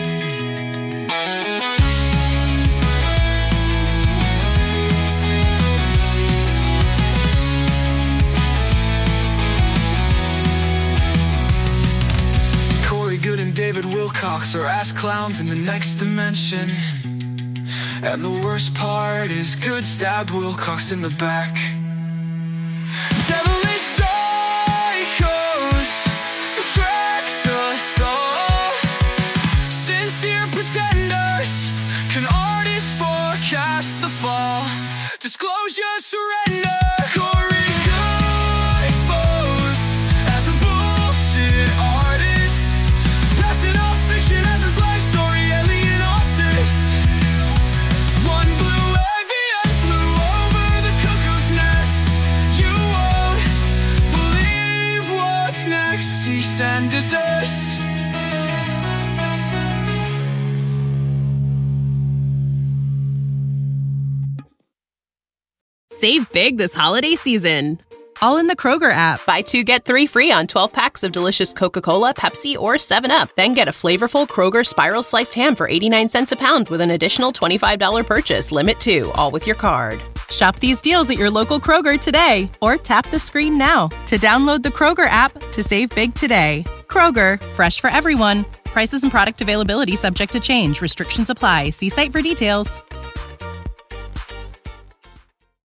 Speaker 11: Corey Good and David Wilcox are ass clowns in the next dimension, and the worst part is Good stabbed Wilcox in the back. Devilish psychos distract us all, sincere pretenders, can artists forecast the fall, disclosure surrender. Corey Good exposed as a bullshit artist, passing off fiction as his life story, alien artist. One blue avian flew over the cuckoo's nest. You won't believe what's next. Cease and desist.
Speaker 1: Save big this holiday season, all in the Kroger app. Buy two, get three free on twelve packs of delicious Coca-Cola, Pepsi, or seven up. Then get a flavorful Kroger Spiral Sliced Ham for eighty-nine cents a pound with an additional twenty-five dollars purchase. Limit two, all with your card. Shop these deals at your local Kroger today, or tap the screen now to download the Kroger app to save big today. Kroger, fresh for everyone. Prices and product availability subject to change. Restrictions apply. See site for details.